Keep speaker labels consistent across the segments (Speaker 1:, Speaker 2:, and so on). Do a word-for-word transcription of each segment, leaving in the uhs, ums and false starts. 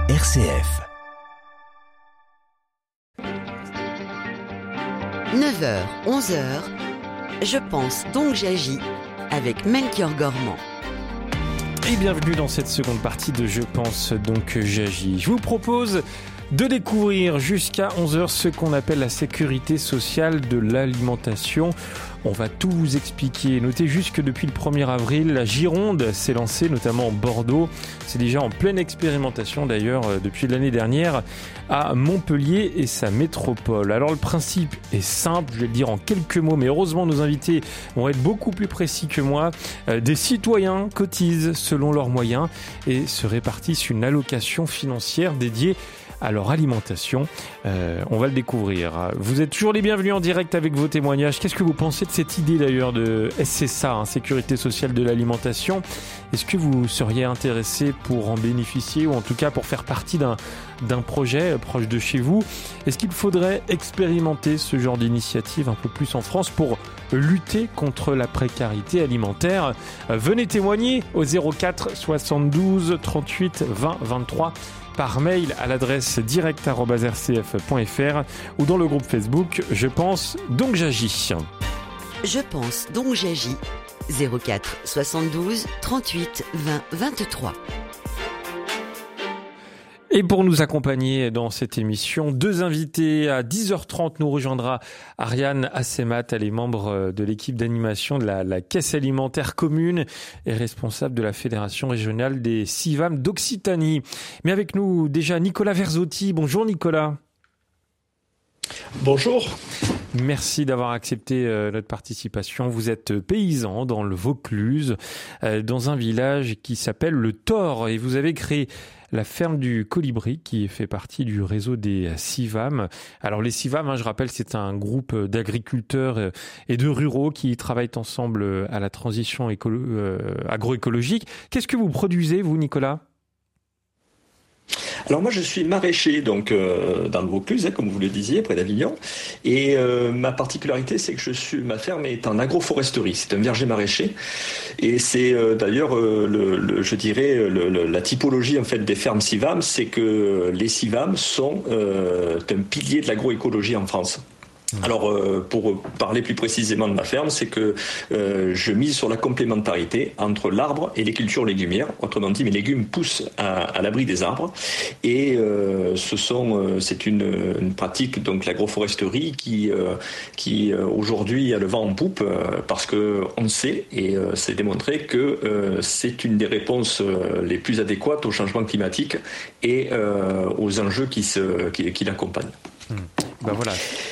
Speaker 1: R C F.
Speaker 2: neuf heures, onze heures, je pense donc j'agis avec Melchior Gormand.
Speaker 3: Et bienvenue dans cette seconde partie de Je pense donc j'agis. Je vous propose de découvrir jusqu'à onze heures ce qu'on appelle la sécurité sociale de l'alimentation. On va tout vous expliquer. Notez juste que depuis le premier avril, la Gironde s'est lancée, notamment en Bordeaux. C'est déjà en pleine expérimentation d'ailleurs depuis l'année dernière à Montpellier et sa métropole. Alors le principe est simple, je vais le dire en quelques mots, mais heureusement nos invités vont être beaucoup plus précis que moi. Des citoyens cotisent selon leurs moyens et se répartissent une allocation financière dédiée à leur alimentation. Euh, on va le découvrir. Vous êtes toujours les bienvenus en direct avec vos témoignages. Qu'est-ce que vous pensez de cette idée d'ailleurs de S C S A, hein, Sécurité sociale de l'alimentation? Est-ce que vous seriez intéressé pour en bénéficier ou en tout cas pour faire partie d'un, d'un projet proche de chez vous? Est-ce qu'il faudrait expérimenter ce genre d'initiative un peu plus en France pour lutter contre la précarité alimentaire? Euh, venez témoigner au zéro quatre soixante-douze trente-huit vingt vingt-trois par mail à l'adresse direct arobase r c f point f r ou dans le groupe Facebook Je pense donc j'agis.
Speaker 2: Je pense donc j'agis. zéro quatre soixante-douze trente-huit vingt vingt-trois.
Speaker 3: Et pour nous accompagner dans cette émission, deux invités. À dix heures trente, nous rejoindra Ariane Assemat. Elle est membre de l'équipe d'animation de la, la Caisse alimentaire commune et responsable de la Fédération régionale des CIVAM d'Occitanie. Mais avec nous déjà Nicolas Verzotti. Bonjour Nicolas.
Speaker 4: Bonjour.
Speaker 3: Merci d'avoir accepté euh, notre participation. Vous êtes paysan dans le Vaucluse, euh, dans un village qui s'appelle le Thor, et vous avez créé la ferme du Colibri qui fait partie du réseau des CIVAM. Alors les CIVAM, hein, je rappelle, c'est un groupe d'agriculteurs et de ruraux qui travaillent ensemble à la transition écolo- euh, agroécologique. Qu'est-ce que vous produisez, vous, Nicolas ?
Speaker 4: Alors moi je suis maraîcher donc euh, dans le Vaucluse, hein, comme vous le disiez, près d'Avignon. Et euh, ma particularité, c'est que je suis, ma ferme est en agroforesterie. C'est un verger maraîcher. Et c'est euh, d'ailleurs, euh, le, le, je dirais, le, le, la typologie en fait des fermes CIVAM, c'est que les CIVAM sont euh, un pilier de l'agroécologie en France. Alors, euh, pour parler plus précisément de ma ferme, c'est que euh, je mise sur la complémentarité entre l'arbre et les cultures légumières. Autrement dit, mes légumes poussent à, à l'abri des arbres. Et euh, ce sont, euh, c'est une, une pratique, donc l'agroforesterie, qui, euh, qui euh, aujourd'hui a le vent en poupe, euh, parce que on sait, et euh, c'est démontré, que euh, c'est une des réponses euh, les plus adéquates au changement climatique et euh, aux enjeux qui, se, qui, qui l'accompagnent.
Speaker 3: Mmh. Ben voilà.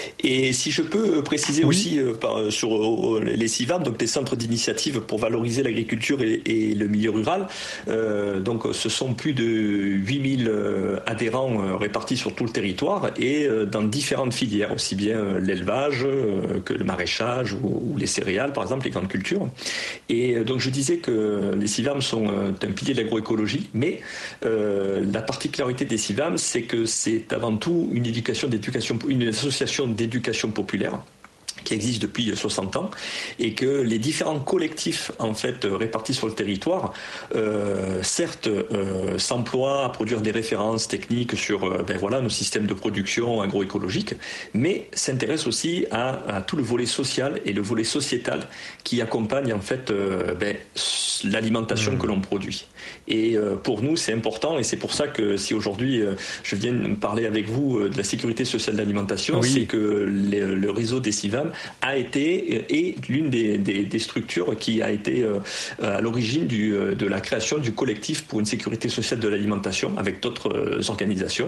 Speaker 4: Et si je peux préciser
Speaker 3: oui.
Speaker 4: aussi euh, par, sur euh, les CIVAM, donc des centres d'initiative pour valoriser l'agriculture et, et le milieu rural, euh, donc ce sont plus de huit mille euh, adhérents euh, répartis sur tout le territoire et euh, dans différentes filières, aussi bien euh, l'élevage euh, que le maraîchage ou, ou les céréales, par exemple, les grandes cultures. Et euh, donc je disais que les CIVAM sont euh, un pilier de l'agroécologie, mais euh, la particularité des CIVAM, c'est que c'est avant tout une éducation d'éducation, une association d'éducation éducation populaire qui existe depuis soixante ans et que les différents collectifs en fait répartis sur le territoire euh, certes euh, s'emploient à produire des références techniques sur euh, ben voilà nos systèmes de production agroécologiques, mais s'intéressent aussi à, à tout le volet social et le volet sociétal qui accompagne en fait euh, ben, l'alimentation mmh. que l'on produit. Et euh, pour nous c'est important et c'est pour ça que si aujourd'hui euh, je viens parler avec vous euh, de la sécurité sociale de l'alimentation, oui. c'est que les, le réseau des CIVAM a été et l'une des, des, des structures qui a été euh, à l'origine du, de la création du collectif pour une sécurité sociale de l'alimentation avec d'autres euh, organisations.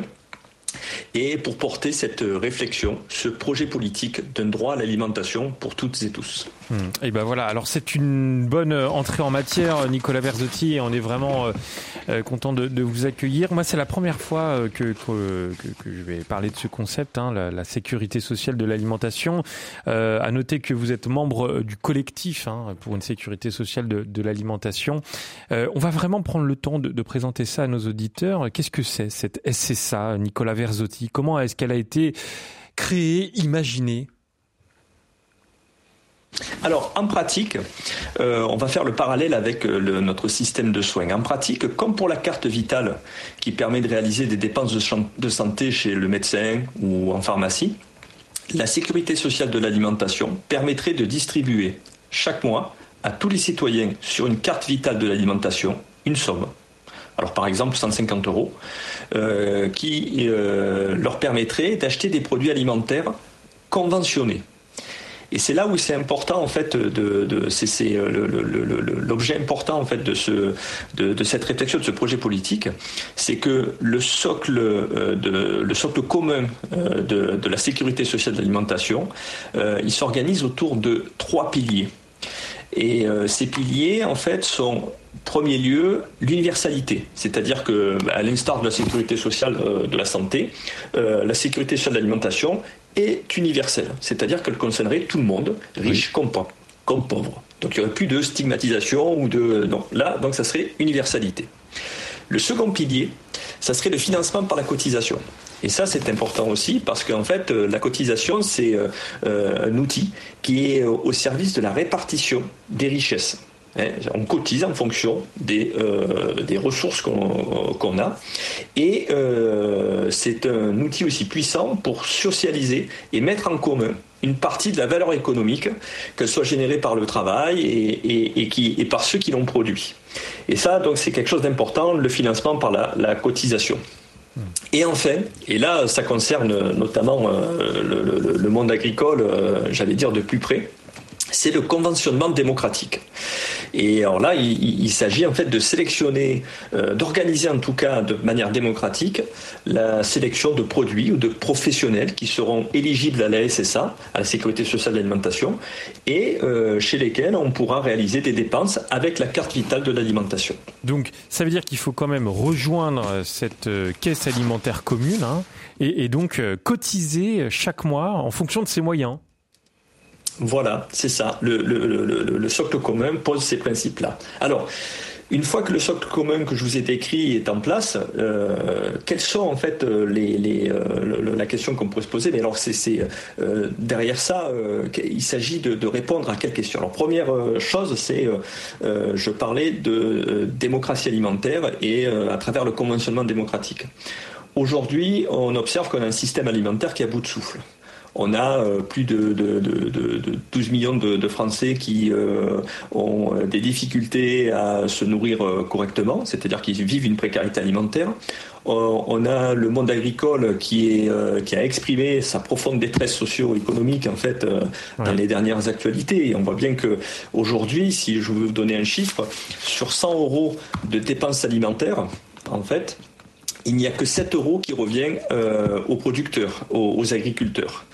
Speaker 4: Et pour porter cette réflexion, ce projet politique d'un droit à l'alimentation pour toutes et tous.
Speaker 3: Mmh. Et ben voilà, alors c'est une bonne entrée en matière, Nicolas Verzotti, et on est vraiment euh, content de, de vous accueillir. Moi, c'est la première fois que, que, que, que je vais parler de ce concept, hein, la, la sécurité sociale de l'alimentation. Euh, à noter que vous êtes membre du collectif hein, pour une sécurité sociale de, de l'alimentation. Euh, on va vraiment prendre le temps de, de présenter ça à nos auditeurs. Qu'est-ce que c'est cette S C S A, Nicolas Verzotti? Comment est-ce qu'elle a été créée, imaginée?
Speaker 4: Alors, en pratique, euh, on va faire le parallèle avec le, notre système de soins. En pratique, comme pour la carte vitale qui permet de réaliser des dépenses de, chan- de santé chez le médecin ou en pharmacie, la sécurité sociale de l'alimentation permettrait de distribuer chaque mois à tous les citoyens sur une carte vitale de l'alimentation une somme. Alors par exemple cent cinquante euros, euh, qui euh, leur permettrait d'acheter des produits alimentaires conventionnés. Et c'est là où c'est important en fait de, de c'est, c'est le, le, le, l'objet important en fait de ce de, de cette réflexion, de ce projet politique, c'est que le socle de le socle commun de, de la sécurité sociale de l'alimentation, euh, il s'organise autour de trois piliers. Et euh, ces piliers en fait sont premier lieu, l'universalité, c'est-à-dire que, à l'instar de la sécurité sociale euh, de la santé, euh, la sécurité sociale de l'alimentation est universelle, c'est-à-dire qu'elle concernerait tout le monde, riche oui. comme, comme pauvre. Donc il n'y aurait plus de stigmatisation ou de non. Là, donc ça serait universalité. Le second pilier, ça serait le financement par la cotisation. Et ça, c'est important aussi parce qu'en fait, la cotisation, c'est euh, un outil qui est au service de la répartition des richesses. On cotise en fonction des, euh, des ressources qu'on, qu'on a et euh, c'est un outil aussi puissant pour socialiser et mettre en commun une partie de la valeur économique, qu'elle soit générée par le travail et, et, et, qui, et par ceux qui l'ont produit. Et ça, donc, c'est quelque chose d'important, le financement par la, la cotisation. Et enfin, et là, ça concerne notamment euh, le, le, le monde agricole, euh, j'allais dire de plus près, c'est le conventionnement démocratique. Et alors là, il, il s'agit en fait de sélectionner, euh, d'organiser en tout cas de manière démocratique la sélection de produits ou de professionnels qui seront éligibles à la S S A, à la Sécurité sociale de l'alimentation, et euh, chez lesquels on pourra réaliser des dépenses avec la carte vitale de l'alimentation.
Speaker 3: Donc ça veut dire qu'il faut quand même rejoindre cette euh, caisse alimentaire commune hein, et, et donc euh, cotiser chaque mois en fonction de ses moyens.
Speaker 4: Voilà, c'est ça. Le, le, le, le, le socle commun pose ces principes-là. Alors, une fois que le socle commun que je vous ai décrit est en place, euh, quelles sont en fait les, les, euh, la question qu'on pourrait se poser? Mais alors, c'est, c'est euh, derrière ça, euh, il s'agit de, de répondre à quelle question? Alors, première chose, c'est, euh, je parlais de euh, démocratie alimentaire et euh, à travers le conventionnement démocratique. Aujourd'hui, on observe qu'on a un système alimentaire qui est à bout de souffle. On a euh, plus de, de, de, de douze millions de, de Français qui euh, ont des difficultés à se nourrir euh, correctement, c'est-à-dire qu'ils vivent une précarité alimentaire. Euh, on a le monde agricole qui, est, euh, qui a exprimé sa profonde détresse socio-économique en fait euh, ouais. dans les dernières actualités. Et on voit bien que aujourd'hui, si je veux vous donner un chiffre, sur cent euros de dépenses alimentaires, en fait, il n'y a que sept euros qui revient euh, aux producteurs, aux, aux agriculteurs.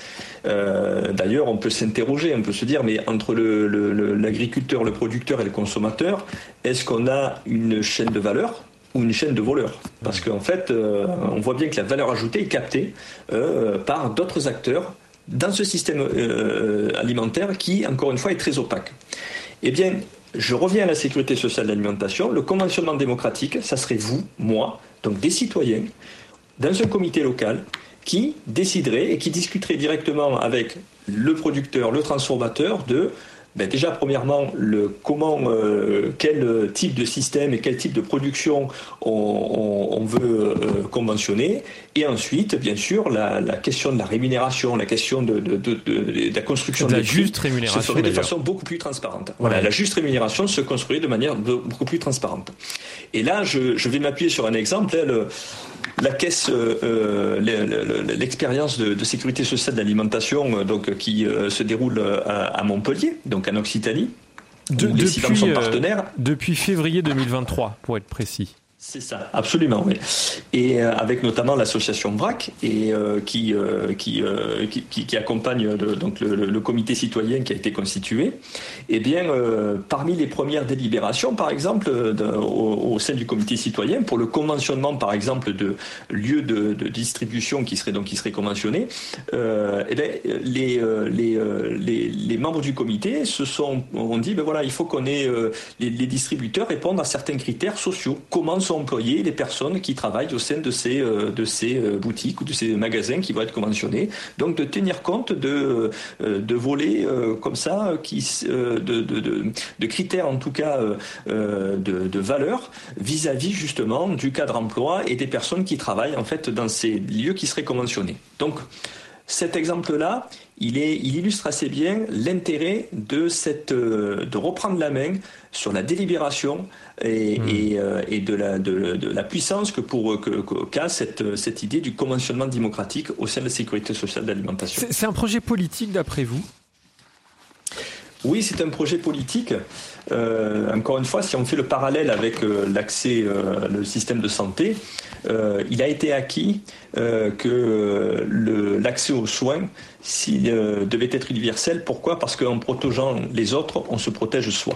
Speaker 4: Euh, d'ailleurs, on peut s'interroger, on peut se dire, mais entre le, le, le, l'agriculteur, le producteur et le consommateur, est-ce qu'on a une chaîne de valeur ou une chaîne de voleurs? Parce qu'en fait, euh, on voit bien que la valeur ajoutée est captée euh, par d'autres acteurs dans ce système euh, alimentaire qui, encore une fois, est très opaque. Eh bien, je reviens à la sécurité sociale de l'alimentation. Le conventionnement démocratique, ça serait vous, moi, donc des citoyens, dans un comité local, qui déciderait et qui discuterait directement avec le producteur, le transformateur de, ben déjà premièrement, le, comment, euh, quel type de système et quel type de production on, on, on veut euh, conventionner, et ensuite, bien sûr, la, la question de la rémunération, la question de, de, de, de, de la construction
Speaker 3: de la
Speaker 4: des
Speaker 3: juste
Speaker 4: prix
Speaker 3: rémunération
Speaker 4: se ferait de
Speaker 3: d'ailleurs.
Speaker 4: façon beaucoup plus transparente. Voilà,
Speaker 3: ouais.
Speaker 4: La juste rémunération se construirait de manière beaucoup plus transparente. Et là, je, je vais m'appuyer sur un exemple. Là, le, la caisse, euh, l'expérience de, de sécurité sociale de l'alimentation, donc qui euh, se déroule à, à Montpellier, donc en Occitanie,
Speaker 3: de,
Speaker 4: où les C I V A M sont partenaires.
Speaker 3: Euh, depuis février deux mille vingt-trois, pour être précis.
Speaker 4: C'est ça, absolument, oui. Et euh, avec notamment l'association B R A C, et euh, qui, euh, qui, euh, qui, qui qui accompagne le, donc le, le comité citoyen qui a été constitué. Eh bien, euh, parmi les premières délibérations, par exemple, de, au, au sein du comité citoyen, pour le conventionnement, par exemple, de lieux de, de distribution qui seraient donc qui seraient conventionnés, euh, eh bien, les, les, les les membres du comité se sont ont dit, ben voilà, il faut qu'on ait euh, les, les distributeurs répondent à certains critères sociaux. Comment sont employées les personnes qui travaillent au sein de ces, euh, de ces euh, boutiques ou de ces magasins qui vont être conventionnés. Donc de tenir compte de, euh, de volets euh, comme ça, qui, euh, de, de, de, de critères en tout cas euh, de, de valeur vis-à-vis justement du cadre emploi et des personnes qui travaillent en fait dans ces lieux qui seraient conventionnés. Donc cet exemple-là, il, est, il illustre assez bien l'intérêt de, cette, de reprendre la main sur la délibération et, mmh. et, et de, la, de, de la puissance que pour, que, que, qu'a cette, cette idée du conventionnement démocratique au sein de la sécurité sociale d'alimentation.
Speaker 3: C'est, c'est un projet politique d'après vous ?
Speaker 4: Oui, c'est un projet politique. Euh, encore une fois, si on fait le parallèle avec euh, l'accès, euh, le système de santé, euh, il a été acquis euh, que euh, le, l'accès aux soins si, euh, devait être universel. Pourquoi ? Parce qu'en protégeant les autres, on se protège soi.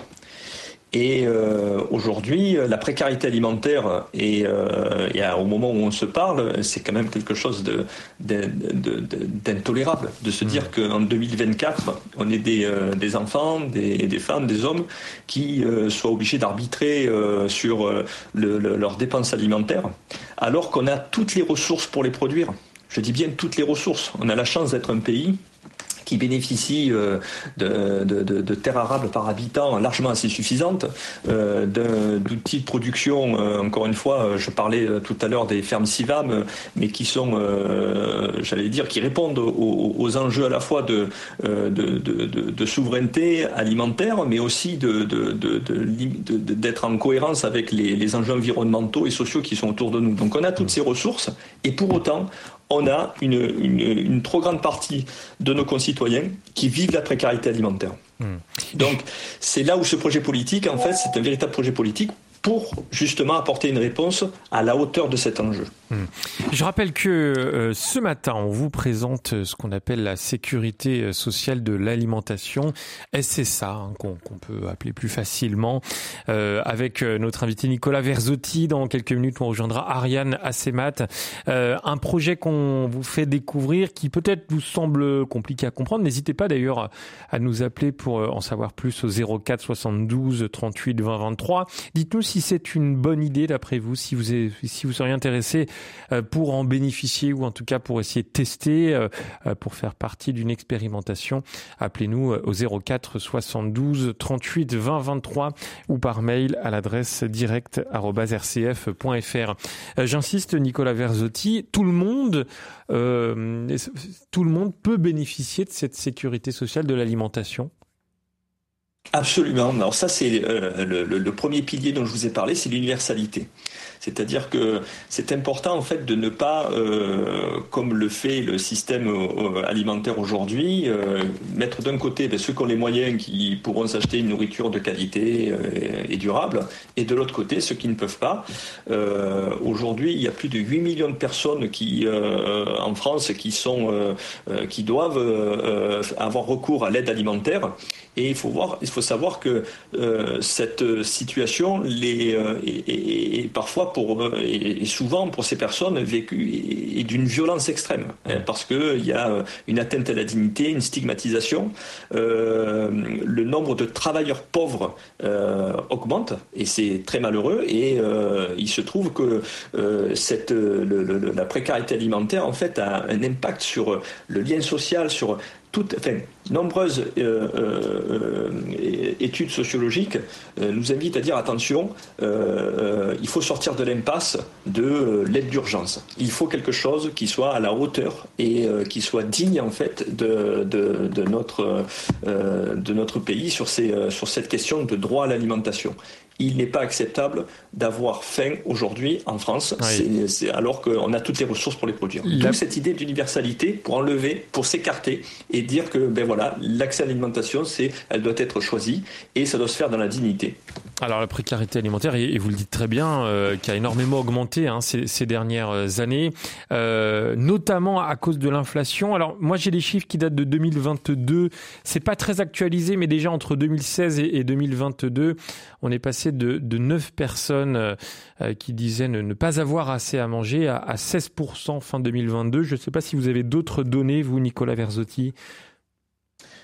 Speaker 4: Et euh, aujourd'hui, la précarité alimentaire, et, euh, et au moment où on se parle, c'est quand même quelque chose de, de, de, de, d'intolérable, de se dire qu'en deux mille vingt-quatre, on ait des, euh, des enfants, des, des femmes, des hommes qui euh, soient obligés d'arbitrer euh, sur euh, le, le, leurs dépenses alimentaires, alors qu'on a toutes les ressources pour les produire. Je dis bien toutes les ressources. On a la chance d'être un pays qui bénéficie euh, de, de, de, de terres arables par habitant largement assez suffisantes, euh, d'un, d'outils de production, euh, encore une fois, je parlais tout à l'heure des fermes Civam, mais qui sont, euh, j'allais dire, qui répondent aux, aux enjeux à la fois de, de, de, de, de souveraineté alimentaire, mais aussi de, de, de, de, de, de, d'être en cohérence avec les, les enjeux environnementaux et sociaux qui sont autour de nous. Donc on a toutes ces ressources, et pour autant, on a une, une, une trop grande partie de nos concitoyens qui vivent la précarité alimentaire. Mmh. Donc, c'est là où ce projet politique, en fait, c'est un véritable projet politique pour justement apporter une réponse à la hauteur de cet enjeu.
Speaker 3: Mmh. Je rappelle que euh, ce matin, on vous présente ce qu'on appelle la sécurité sociale de l'alimentation, S S A, hein, qu'on, qu'on peut appeler plus facilement, euh, avec notre invité Nicolas Verzotti. Dans quelques minutes, on rejoindra Ariane Assemat. Euh, un projet qu'on vous fait découvrir qui peut-être vous semble compliqué à comprendre. N'hésitez pas d'ailleurs à nous appeler pour en savoir plus au zéro quatre soixante-douze trente-huit vingt vingt-trois. Dites-nous si c'est une bonne idée d'après vous, si vous, êtes, si vous seriez intéressé pour en bénéficier ou en tout cas pour essayer de tester, pour faire partie d'une expérimentation. Appelez-nous au zéro quatre soixante-douze trente-huit vingt vingt-trois ou par mail à l'adresse direct arobase r c f point f r. J'insiste, Nicolas Verzotti, tout le monde, euh, tout le monde peut bénéficier de cette sécurité sociale de l'alimentation ?
Speaker 4: Absolument. Alors ça, c'est euh, le, le, le premier pilier dont je vous ai parlé, c'est l'universalité. C'est-à-dire que c'est important en fait de ne pas, euh, comme le fait le système euh, alimentaire aujourd'hui, euh, mettre d'un côté ben, ceux qui ont les moyens qui pourront s'acheter une nourriture de qualité euh, et durable, et de l'autre côté ceux qui ne peuvent pas. Euh, aujourd'hui, il y a plus de huit millions de personnes qui, euh, en France, qui sont, euh, qui doivent euh, avoir recours à l'aide alimentaire. Et il faut voir, il faut savoir que euh, cette situation les, euh, est, est, est parfois pour, et, et souvent pour ces personnes vécues est, est d'une violence extrême, hein, parce que il y a une atteinte à la dignité, une stigmatisation. Euh, le nombre de travailleurs pauvres euh, augmente et c'est très malheureux. Et euh, il se trouve que euh, cette le, le, la précarité alimentaire en fait a un impact sur le lien social, sur toutes, enfin, nombreuses euh, euh, études sociologiques euh, nous invitent à dire attention, euh, euh, il faut sortir de l'impasse de euh, l'aide d'urgence. Il faut quelque chose qui soit à la hauteur et euh, qui soit digne en fait de, de, de, notre, euh, de notre pays sur, ces, euh, sur cette question de droit à l'alimentation. Il n'est pas acceptable d'avoir faim aujourd'hui en France, oui. c'est, c'est, alors qu'on a toutes les ressources pour les produire. La... D'où cette idée d'universalité pour enlever, pour s'écarter et dire que ben voilà, l'accès à l'alimentation, c'est, elle doit être choisie et ça doit se faire dans la dignité.
Speaker 3: Alors la précarité alimentaire, et vous le dites très bien, euh, qui a énormément augmenté hein, ces, ces dernières années, euh, notamment à cause de l'inflation. Alors moi j'ai des chiffres qui datent de deux mille vingt-deux, c'est pas très actualisé, mais déjà entre deux mille seize et, et deux mille vingt-deux, on est passé de, de neuf personnes euh, qui disaient ne, ne pas avoir assez à manger à, à seize pour cent fin deux mille vingt-deux. Je ne sais pas si vous avez d'autres données, vous, Nicolas Verzotti.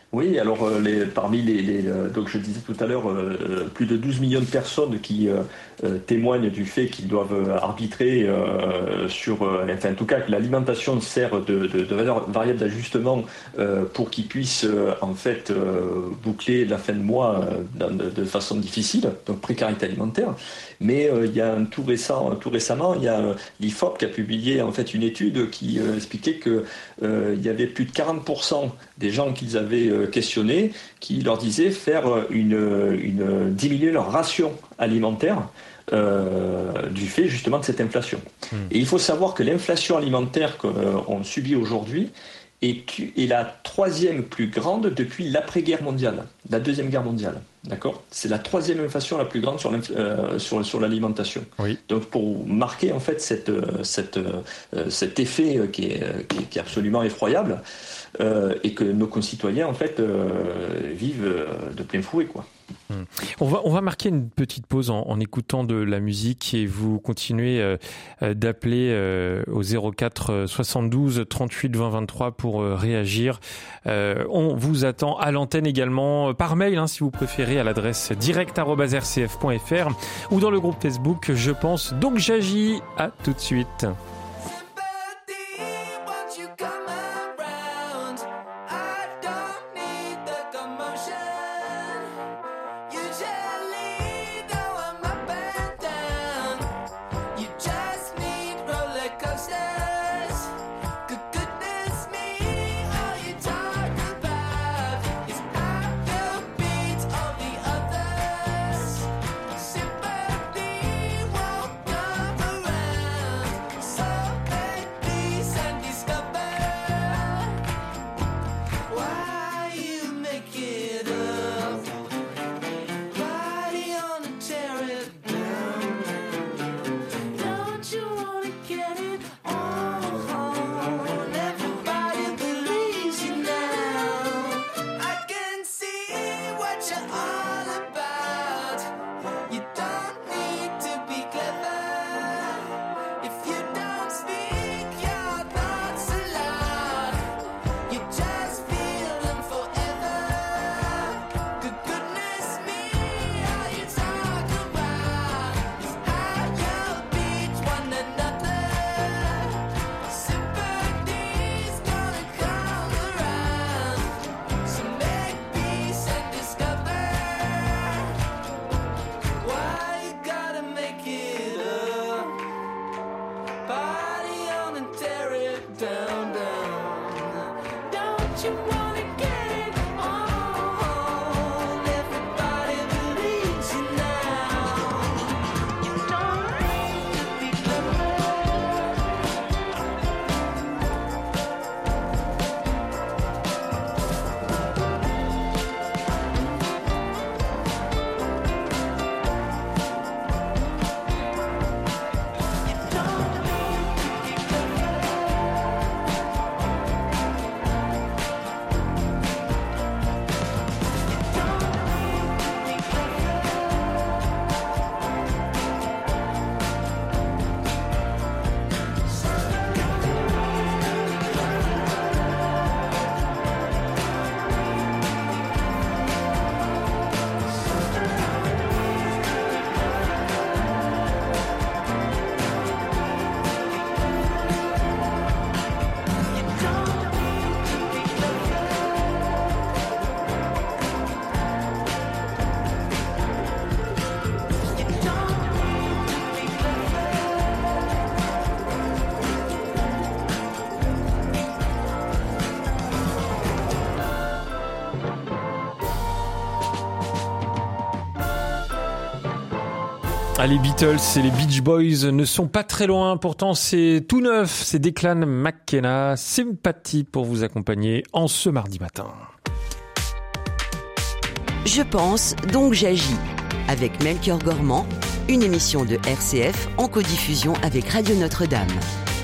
Speaker 4: Oui, alors euh, les, parmi les, les euh, donc je disais tout à l'heure, euh, plus de douze millions de personnes qui euh, euh, témoignent du fait qu'ils doivent arbitrer euh, sur, euh, enfin en tout cas que l'alimentation sert de, de, de variable d'ajustement euh, pour qu'ils puissent euh, en fait euh, boucler la fin de mois euh, dans, de, de façon difficile, donc précarité alimentaire. Mais euh, il y a un tout récent, tout récemment, il y a l'I F O P qui a publié en fait une étude qui euh, expliquait que euh, il y avait plus de quarante pour cent des gens qu'ils avaient euh, questionnés qui leur disaient faire une, une diminuer leur ration alimentaire euh, du fait justement de cette inflation. Mmh. Et il faut savoir que l'inflation alimentaire qu'on subit aujourd'hui est, est la troisième plus grande depuis l'après-guerre mondiale, la deuxième guerre mondiale. D'accord ? C'est la troisième inflation la plus grande sur, euh, sur, sur l'alimentation. Oui. Donc pour marquer en fait cette, cette, euh, cet effet qui est, qui est, qui est absolument effroyable euh, et que nos concitoyens en fait euh, vivent de plein fouet, quoi.
Speaker 3: Hum. On va, on va marquer une petite pause en, en écoutant de la musique et vous continuez euh, d'appeler euh, au zéro quatre soixante-douze trente-huit vingt vingt-trois pour euh, réagir. Euh, on vous attend à l'antenne également par mail hein, si vous préférez à l'adresse direct arobase r c f point f r ou dans le groupe Facebook Je pense donc j'agis. À tout de suite. Ah, les Beatles et les Beach Boys ne sont pas très loin, pourtant c'est tout neuf, c'est Declan McKenna, Sympathy pour vous accompagner en ce mardi matin.
Speaker 2: Je pense, donc j'agis, avec Melchior Gormand, une émission de R C F en codiffusion avec Radio Notre-Dame.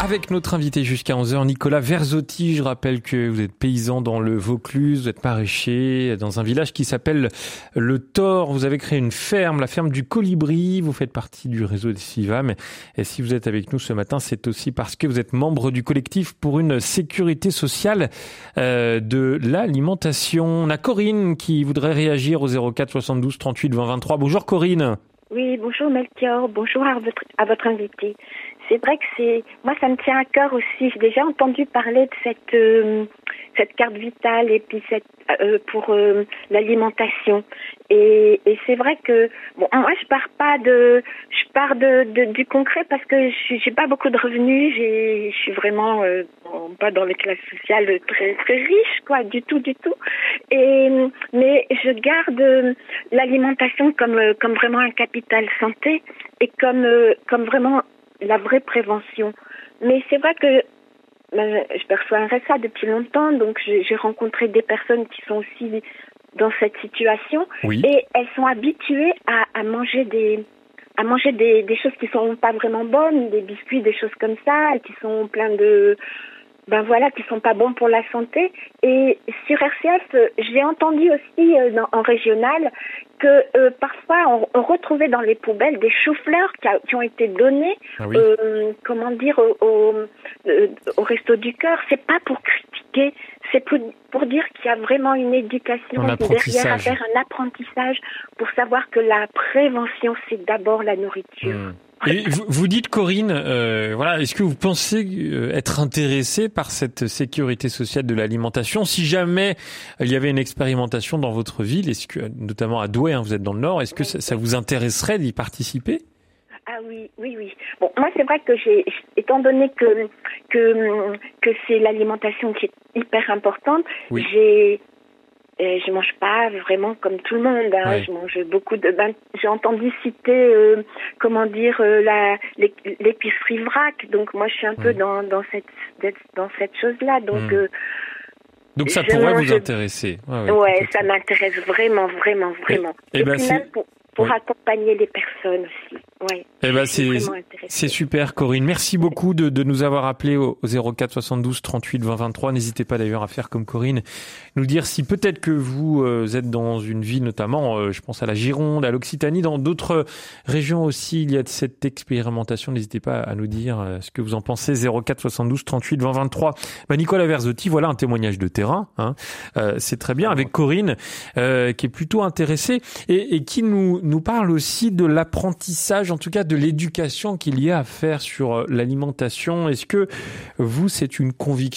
Speaker 3: Avec notre invité jusqu'à onze heures, Nicolas Verzotti. Je rappelle que vous êtes paysan dans le Vaucluse, vous êtes maraîcher dans un village qui s'appelle le Thor. Vous avez créé une ferme, la ferme du Colibri. Vous faites partie du réseau des Civam. Et si vous êtes avec nous ce matin, c'est aussi parce que vous êtes membre du collectif pour une sécurité sociale euh, de l'alimentation. On a Corinne qui voudrait réagir au zéro quatre soixante-douze trente-huit vingt vingt-trois. Bonjour Corinne.
Speaker 1: Oui, bonjour Melchior. Bonjour à votre, à votre invité. C'est vrai que c'est, moi ça me tient à cœur aussi. J'ai déjà entendu parler de cette euh, cette carte vitale et puis cette euh, pour euh, l'alimentation. Et, et c'est vrai que bon, moi je pars pas de, je pars de, de du concret parce que je j'ai pas beaucoup de revenus. J'ai, je suis vraiment euh, pas dans les classes sociales très très riches quoi, du tout du tout. Et mais je garde l'alimentation comme comme vraiment un capital santé et comme euh, comme vraiment la vraie prévention. Mais c'est vrai que ben, je perçois un R S A depuis longtemps, donc j'ai, j'ai rencontré des personnes qui sont aussi dans cette situation,
Speaker 3: oui.
Speaker 1: Et elles sont habituées à, à manger des à manger des, des choses qui sont pas vraiment bonnes, des biscuits, des choses comme ça, et qui sont plein de ben voilà, qui sont pas bons pour la santé. Et sur R C F, j'ai entendu aussi euh, dans, en régional que euh, parfois on, on retrouvait dans les poubelles des choux-fleurs qui, a, qui ont été donnés,
Speaker 3: ah oui.
Speaker 1: euh, comment dire, au, au, euh, au Resto du Cœur. C'est pas pour critiquer, c'est pour, pour dire qu'il y a vraiment une éducation derrière, à faire un apprentissage pour savoir que la prévention, c'est d'abord la nourriture.
Speaker 3: Mmh. Et vous, vous dites Corinne, euh, voilà, est-ce que vous pensez euh, être intéressé par cette sécurité sociale de l'alimentation? Si jamais il y avait une expérimentation dans votre ville, est-ce que, notamment à Douai, hein, vous êtes dans le Nord, est-ce que ça, ça vous intéresserait d'y participer?
Speaker 1: Ah oui, oui, oui. Bon, moi c'est vrai que j'ai, étant donné que que que c'est l'alimentation qui est hyper importante, oui. j'ai Euh, je mange pas vraiment comme tout le monde. Hein. Ouais. Je mange beaucoup de. Ben, j'ai entendu citer, euh, comment dire, euh, la l'épicerie vrac. Donc moi, je suis un ouais. peu dans dans cette dans cette chose-là. Donc. Mmh. Euh,
Speaker 3: Donc ça pourrait mange... vous intéresser.
Speaker 1: Ouais, ouais, ouais ça m'intéresse vraiment, vraiment, vraiment. Et, et, et ben puis c'est... même pour pour ouais. accompagner les personnes aussi. Ouais.
Speaker 3: Eh ben c'est c'est super Corinne. Merci beaucoup de de nous avoir appelé au zéro quatre soixante-douze trente-huit vingt vingt-trois. N'hésitez pas d'ailleurs à faire comme Corinne, nous dire si peut-être que vous euh, êtes dans une ville notamment, euh, je pense à la Gironde, à l'Occitanie, dans d'autres régions aussi, il y a de cette expérimentation. N'hésitez pas à nous dire euh, ce que vous en pensez. zéro quatre soixante-douze trente-huit vingt vingt-trois. Bah, Nicolas Verzotti, voilà un témoignage de terrain. Hein. Euh, c'est très bien avec Corinne euh, qui est plutôt intéressée et, et qui nous nous parle aussi de l'apprentissage, en tout cas de l'éducation qu'il y a à faire sur l'alimentation. Est-ce que vous, c'est une conviction ?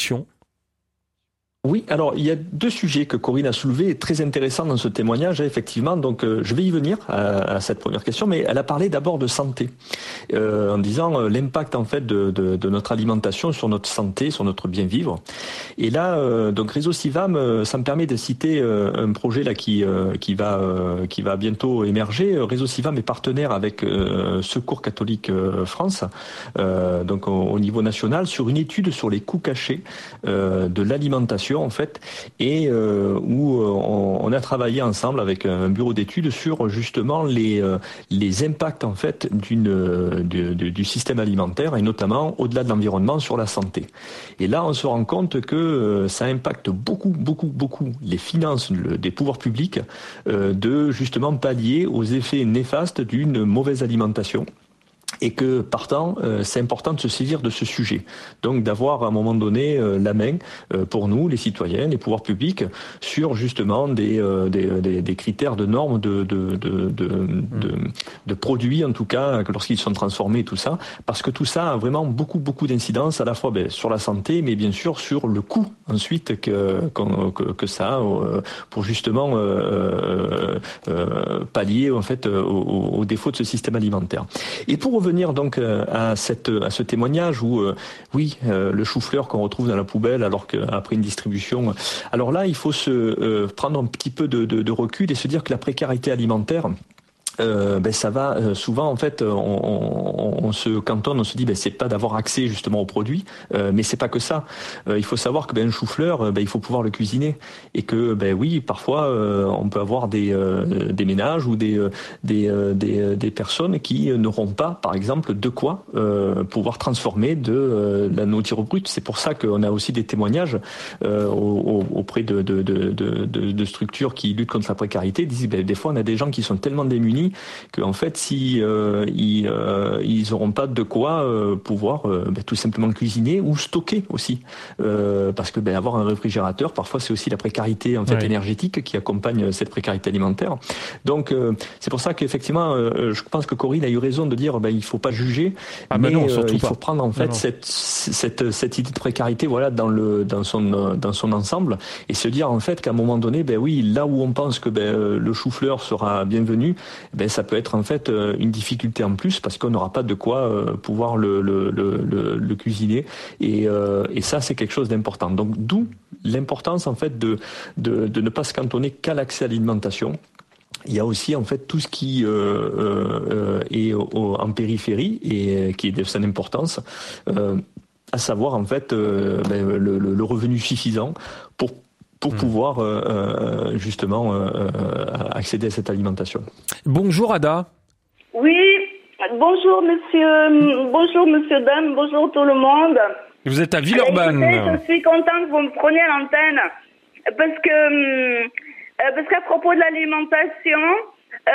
Speaker 4: Oui, alors il y a deux sujets que Corinne a soulevés, très intéressants dans ce témoignage, effectivement. Donc euh, je vais y venir à, à cette première question, mais elle a parlé d'abord de santé, euh, en disant euh, l'impact en fait de, de, de notre alimentation sur notre santé, sur notre bien vivre. Et là, euh, donc Réseau Civam, euh, ça me permet de citer euh, un projet là qui euh, qui va euh, qui va bientôt émerger. Réseau Civam est partenaire avec euh, Secours catholique euh, France, euh, donc au, au niveau national, sur une étude sur les coûts cachés euh, de l'alimentation. En fait, et euh, où euh, on, on a travaillé ensemble avec un bureau d'études sur justement les euh, les impacts en fait d'une euh, de, de, du système alimentaire et notamment au-delà de l'environnement sur la santé. Et là, on se rend compte que euh, ça impacte beaucoup, beaucoup, beaucoup les finances le, des pouvoirs publics euh, de justement pallier aux effets néfastes d'une mauvaise alimentation. Et que, partant, euh, c'est important de se saisir de ce sujet. Donc, d'avoir à un moment donné euh, la main euh, pour nous, les citoyens, les pouvoirs publics, sur justement des euh, des, des, des critères de normes de de de de, mmh. de de produits, en tout cas, lorsqu'ils sont transformés, tout ça, parce que tout ça a vraiment beaucoup beaucoup d'incidences à la fois ben, sur la santé, mais bien sûr sur le coût ensuite que que, que ça a euh, pour justement euh, euh, pallier en fait aux, aux défauts de ce système alimentaire. Et pour revenir donc à cette à ce témoignage où euh, oui euh, le chou-fleur qu'on retrouve dans la poubelle alors qu'après une distribution, alors là il faut se euh, prendre un petit peu de, de, de recul et se dire que la précarité alimentaire Euh, ben ça va euh, souvent en fait on, on, on se cantonne, on se dit ben c'est pas d'avoir accès justement aux produits, euh, mais c'est pas que ça. Euh, il faut savoir que ben un chou-fleur, ben il faut pouvoir le cuisiner et que ben oui parfois euh, on peut avoir des euh, des ménages ou des des des, des personnes qui n'auront pas par exemple de quoi euh, pouvoir transformer de euh, la nourriture brute. C'est pour ça qu'on a aussi des témoignages euh, auprès de de, de de de structures qui luttent contre la précarité. Ils disent ben des fois on a des gens qui sont tellement démunis qu'en fait, si euh, ils euh, ils auront pas de quoi euh, pouvoir euh, ben, tout simplement cuisiner ou stocker aussi, euh, parce que ben avoir un réfrigérateur, parfois c'est aussi la précarité en fait oui. énergétique qui accompagne cette précarité alimentaire. Donc euh, c'est pour ça qu'effectivement, euh, je pense que Corinne a eu raison de dire ben il faut pas juger,
Speaker 3: ah
Speaker 4: mais
Speaker 3: ben non,
Speaker 4: euh, il faut
Speaker 3: pas.
Speaker 4: prendre en fait non, non. cette cette cette idée de précarité voilà dans le dans son dans son ensemble et se dire en fait qu'à un moment donné, ben oui, là où on pense que ben le chou-fleur sera bienvenu, ben ça peut être en fait une difficulté en plus parce qu'on n'aura pas de quoi euh, pouvoir le, le, le, le, le cuisiner et, euh, et ça c'est quelque chose d'important. Donc d'où l'importance en fait de, de, de ne pas se cantonner qu'à l'accès à l'alimentation. Il y a aussi en fait tout ce qui euh, euh, est au, au, en périphérie et qui est de son importance, euh, à savoir en fait euh, ben, le, le, le revenu suffisant pour pour mmh. pouvoir euh, justement euh, accéder à cette alimentation.
Speaker 3: Bonjour Ada.
Speaker 5: Oui, bonjour monsieur, bonjour monsieur, dame, bonjour tout le monde.
Speaker 3: Vous êtes à Villeurbanne.
Speaker 5: Écoutez, je suis contente que vous me preniez à l'antenne parce que euh, parce qu'à propos de l'alimentation, euh,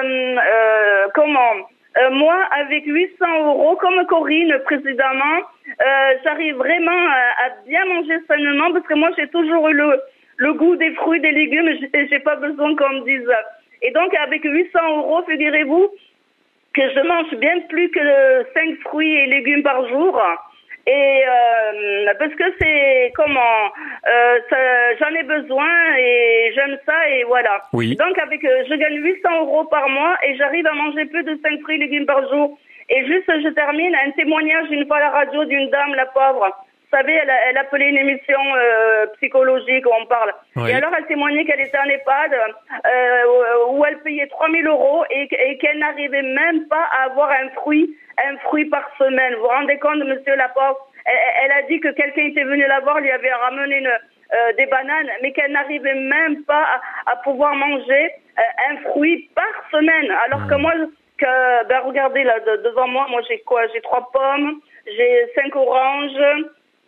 Speaker 5: euh, comment euh, moi avec huit cents euros comme Corinne précédemment, euh, j'arrive vraiment à, à bien manger sainement parce que moi j'ai toujours eu le le goût des fruits, des légumes, j'ai, j'ai pas besoin qu'on me dise. Et donc, avec huit cents euros, figurez-vous que je mange bien plus que cinq fruits et légumes par jour. Et euh, parce que c'est comment euh, ça, j'en ai besoin et j'aime ça et voilà.
Speaker 3: Oui.
Speaker 5: Donc, avec euh, je gagne huit cents euros par mois et j'arrive à manger plus de cinq fruits et légumes par jour. Et juste, je termine, un témoignage une fois à la radio d'une dame, la pauvre. Vous savez, elle, elle appelait une émission euh, psychologique où on parle. Oui. Et alors, elle témoignait qu'elle était en EHPAD euh, où elle payait trois mille euros et, et qu'elle n'arrivait même pas à avoir un fruit, un fruit par semaine. Vous vous rendez compte, monsieur Laporte? elle, elle a dit que quelqu'un était venu la voir, lui avait ramené une, euh, des bananes, mais qu'elle n'arrivait même pas à, à pouvoir manger euh, un fruit par semaine. Alors mmh. que moi, que, ben regardez là, de, devant moi, moi j'ai quoi? J'ai trois pommes, j'ai cinq oranges.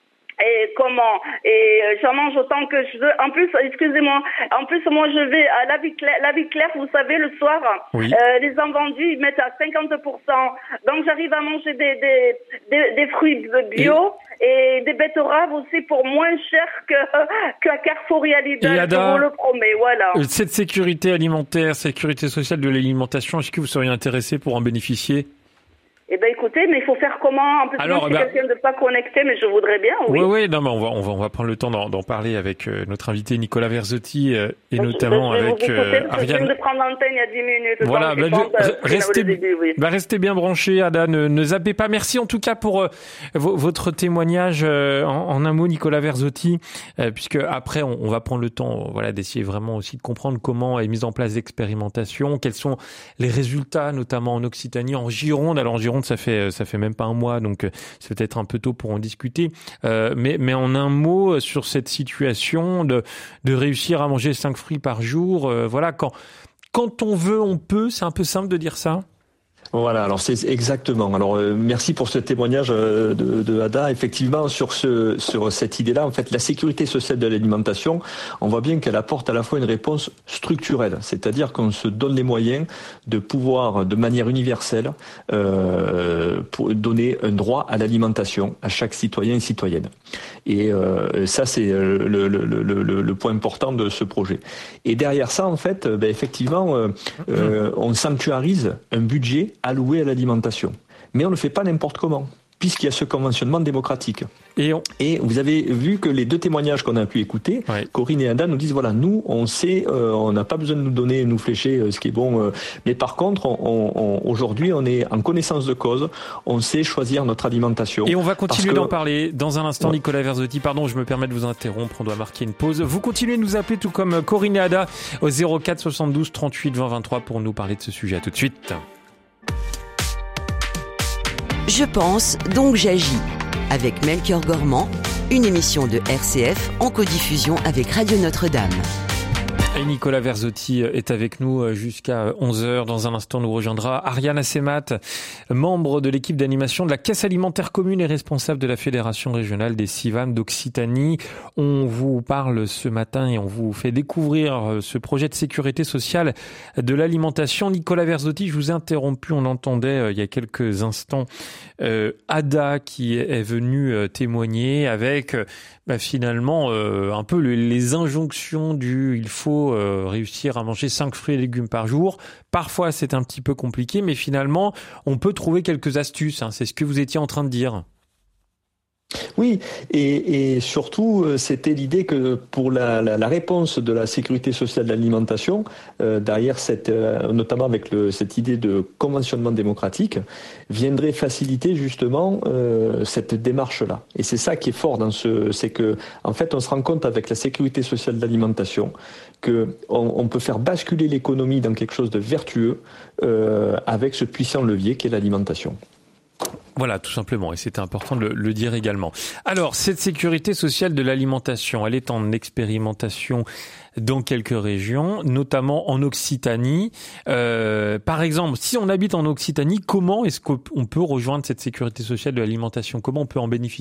Speaker 5: Et comment et j'en mange autant que je veux. En plus, excusez-moi. En plus, moi, je vais à la vie claire. La vie claire, vous savez, le soir,
Speaker 3: oui.
Speaker 5: euh, les invendus, ils mettent à cinquante pour cent. Donc, j'arrive à manger des des des, des fruits bio et... et des betteraves aussi pour moins cher que qu'à Carrefour et Lidl. Je vous le promets. Voilà.
Speaker 3: Cette sécurité alimentaire, sécurité sociale de l'alimentation, est-ce que vous seriez intéressé pour en bénéficier?
Speaker 5: Eh ben écoutez, mais il faut faire comment? En plus,
Speaker 3: Alors,
Speaker 5: moi, je suis
Speaker 3: bah,
Speaker 5: quelqu'un de pas connecté, mais je voudrais bien, oui.
Speaker 3: Oui, oui, non, mais on va, on va, on va prendre le temps d'en, d'en parler avec euh, notre invité Nicolas Verzotti euh, et
Speaker 5: je,
Speaker 3: notamment
Speaker 5: je vais
Speaker 3: avec
Speaker 5: vous écouter,
Speaker 3: euh, Ariane.
Speaker 5: Je viens de prendre l'antenne il y a dix minutes.
Speaker 3: Voilà, bah,
Speaker 5: pense,
Speaker 3: je,
Speaker 5: euh,
Speaker 3: restez,
Speaker 5: début, oui.
Speaker 3: bah, restez bien branchés, Ada, ne, ne zappez pas. Merci en tout cas pour euh, v- votre témoignage euh, en, en un mot, Nicolas Verzotti, euh, puisque après on, on va prendre le temps, voilà, d'essayer vraiment aussi de comprendre comment est mise en place l'expérimentation, quels sont les résultats, notamment en Occitanie, en Gironde. Alors en Gironde, ça fait, ça fait même pas un mois, donc c'est peut-être un peu tôt pour en discuter. Euh, mais, mais en un mot sur cette situation de, de réussir à manger cinq fruits par jour, euh, voilà, quand, quand on veut, on peut, c'est un peu simple de dire ça.
Speaker 4: Voilà, alors c'est exactement. Alors euh, merci pour ce témoignage euh, de, de Ada. Effectivement, sur ce sur cette idée-là, en fait, la sécurité sociale de l'alimentation, on voit bien qu'elle apporte à la fois une réponse structurelle, c'est-à-dire qu'on se donne les moyens de pouvoir, de manière universelle, euh, pour donner un droit à l'alimentation à chaque citoyen et citoyenne. Et euh, ça, c'est le, le, le, le, le point important de ce projet. Et derrière ça, en fait, ben, effectivement, euh, euh, on sanctuarise un budget alloué à l'alimentation. Mais on ne le fait pas n'importe comment. puisqu'il y a ce conventionnement démocratique.
Speaker 3: Et, on...
Speaker 4: et vous avez vu que les deux témoignages qu'on a pu écouter, ouais. Corinne et Ada nous disent voilà, nous on sait, euh, on n'a pas besoin de nous donner, nous flécher euh, ce qui est bon, euh, mais par contre on, on, aujourd'hui on est en connaissance de cause, on sait choisir notre alimentation.
Speaker 3: Et on va continuer
Speaker 4: que...
Speaker 3: d'en parler dans un instant. Ouais. Nicolas Verzotti, pardon, je me permets de vous interrompre, on doit marquer une pause. Vous continuez de nous appeler tout comme Corinne et Ada au zéro quatre soixante-douze trente-huit vingt vingt-trois pour nous parler de ce sujet. À tout de suite.
Speaker 2: Je pense, donc j'agis. Avec Melchior Gormand, une émission de R C F en codiffusion avec Radio Notre-Dame.
Speaker 3: Et Nicolas Verzotti est avec nous jusqu'à onze heures. Dans un instant, nous rejoindra Ariane Assemat, membre de l'équipe d'animation de la Caisse alimentaire commune et responsable de la Fédération régionale des Civam d'Occitanie. On vous parle ce matin et on vous fait découvrir ce projet de sécurité sociale de l'alimentation. Nicolas Verzotti, je vous ai interrompu. On entendait il y a quelques instants euh, Ada qui est venue témoigner avec bah, finalement euh, un peu le, les injonctions du il faut Euh, réussir à manger cinq fruits et légumes par jour. Parfois, c'est un petit peu compliqué, mais finalement, on peut trouver quelques astuces. Hein. C'est ce que vous étiez en train de dire.
Speaker 4: Oui, et, et surtout, c'était l'idée que pour la, la, la réponse de la sécurité sociale de l'alimentation, euh, derrière cette, euh, notamment avec le, cette idée de conventionnement démocratique, viendrait faciliter justement euh, cette démarche-là. Et c'est ça qui est fort dans ce, c'est que, en fait, on se rend compte avec la sécurité sociale de l'alimentation que on, on peut faire basculer l'économie dans quelque chose de vertueux euh, avec ce puissant levier qu'est l'alimentation.
Speaker 3: Voilà, tout simplement, et c'était important de le, le dire également. Alors, cette sécurité sociale de l'alimentation, elle est en expérimentation dans quelques régions, notamment en Occitanie. Euh, par exemple, si on habite en Occitanie, comment est-ce qu'on peut rejoindre cette sécurité sociale de l'alimentation ? Comment on peut en bénéficier ?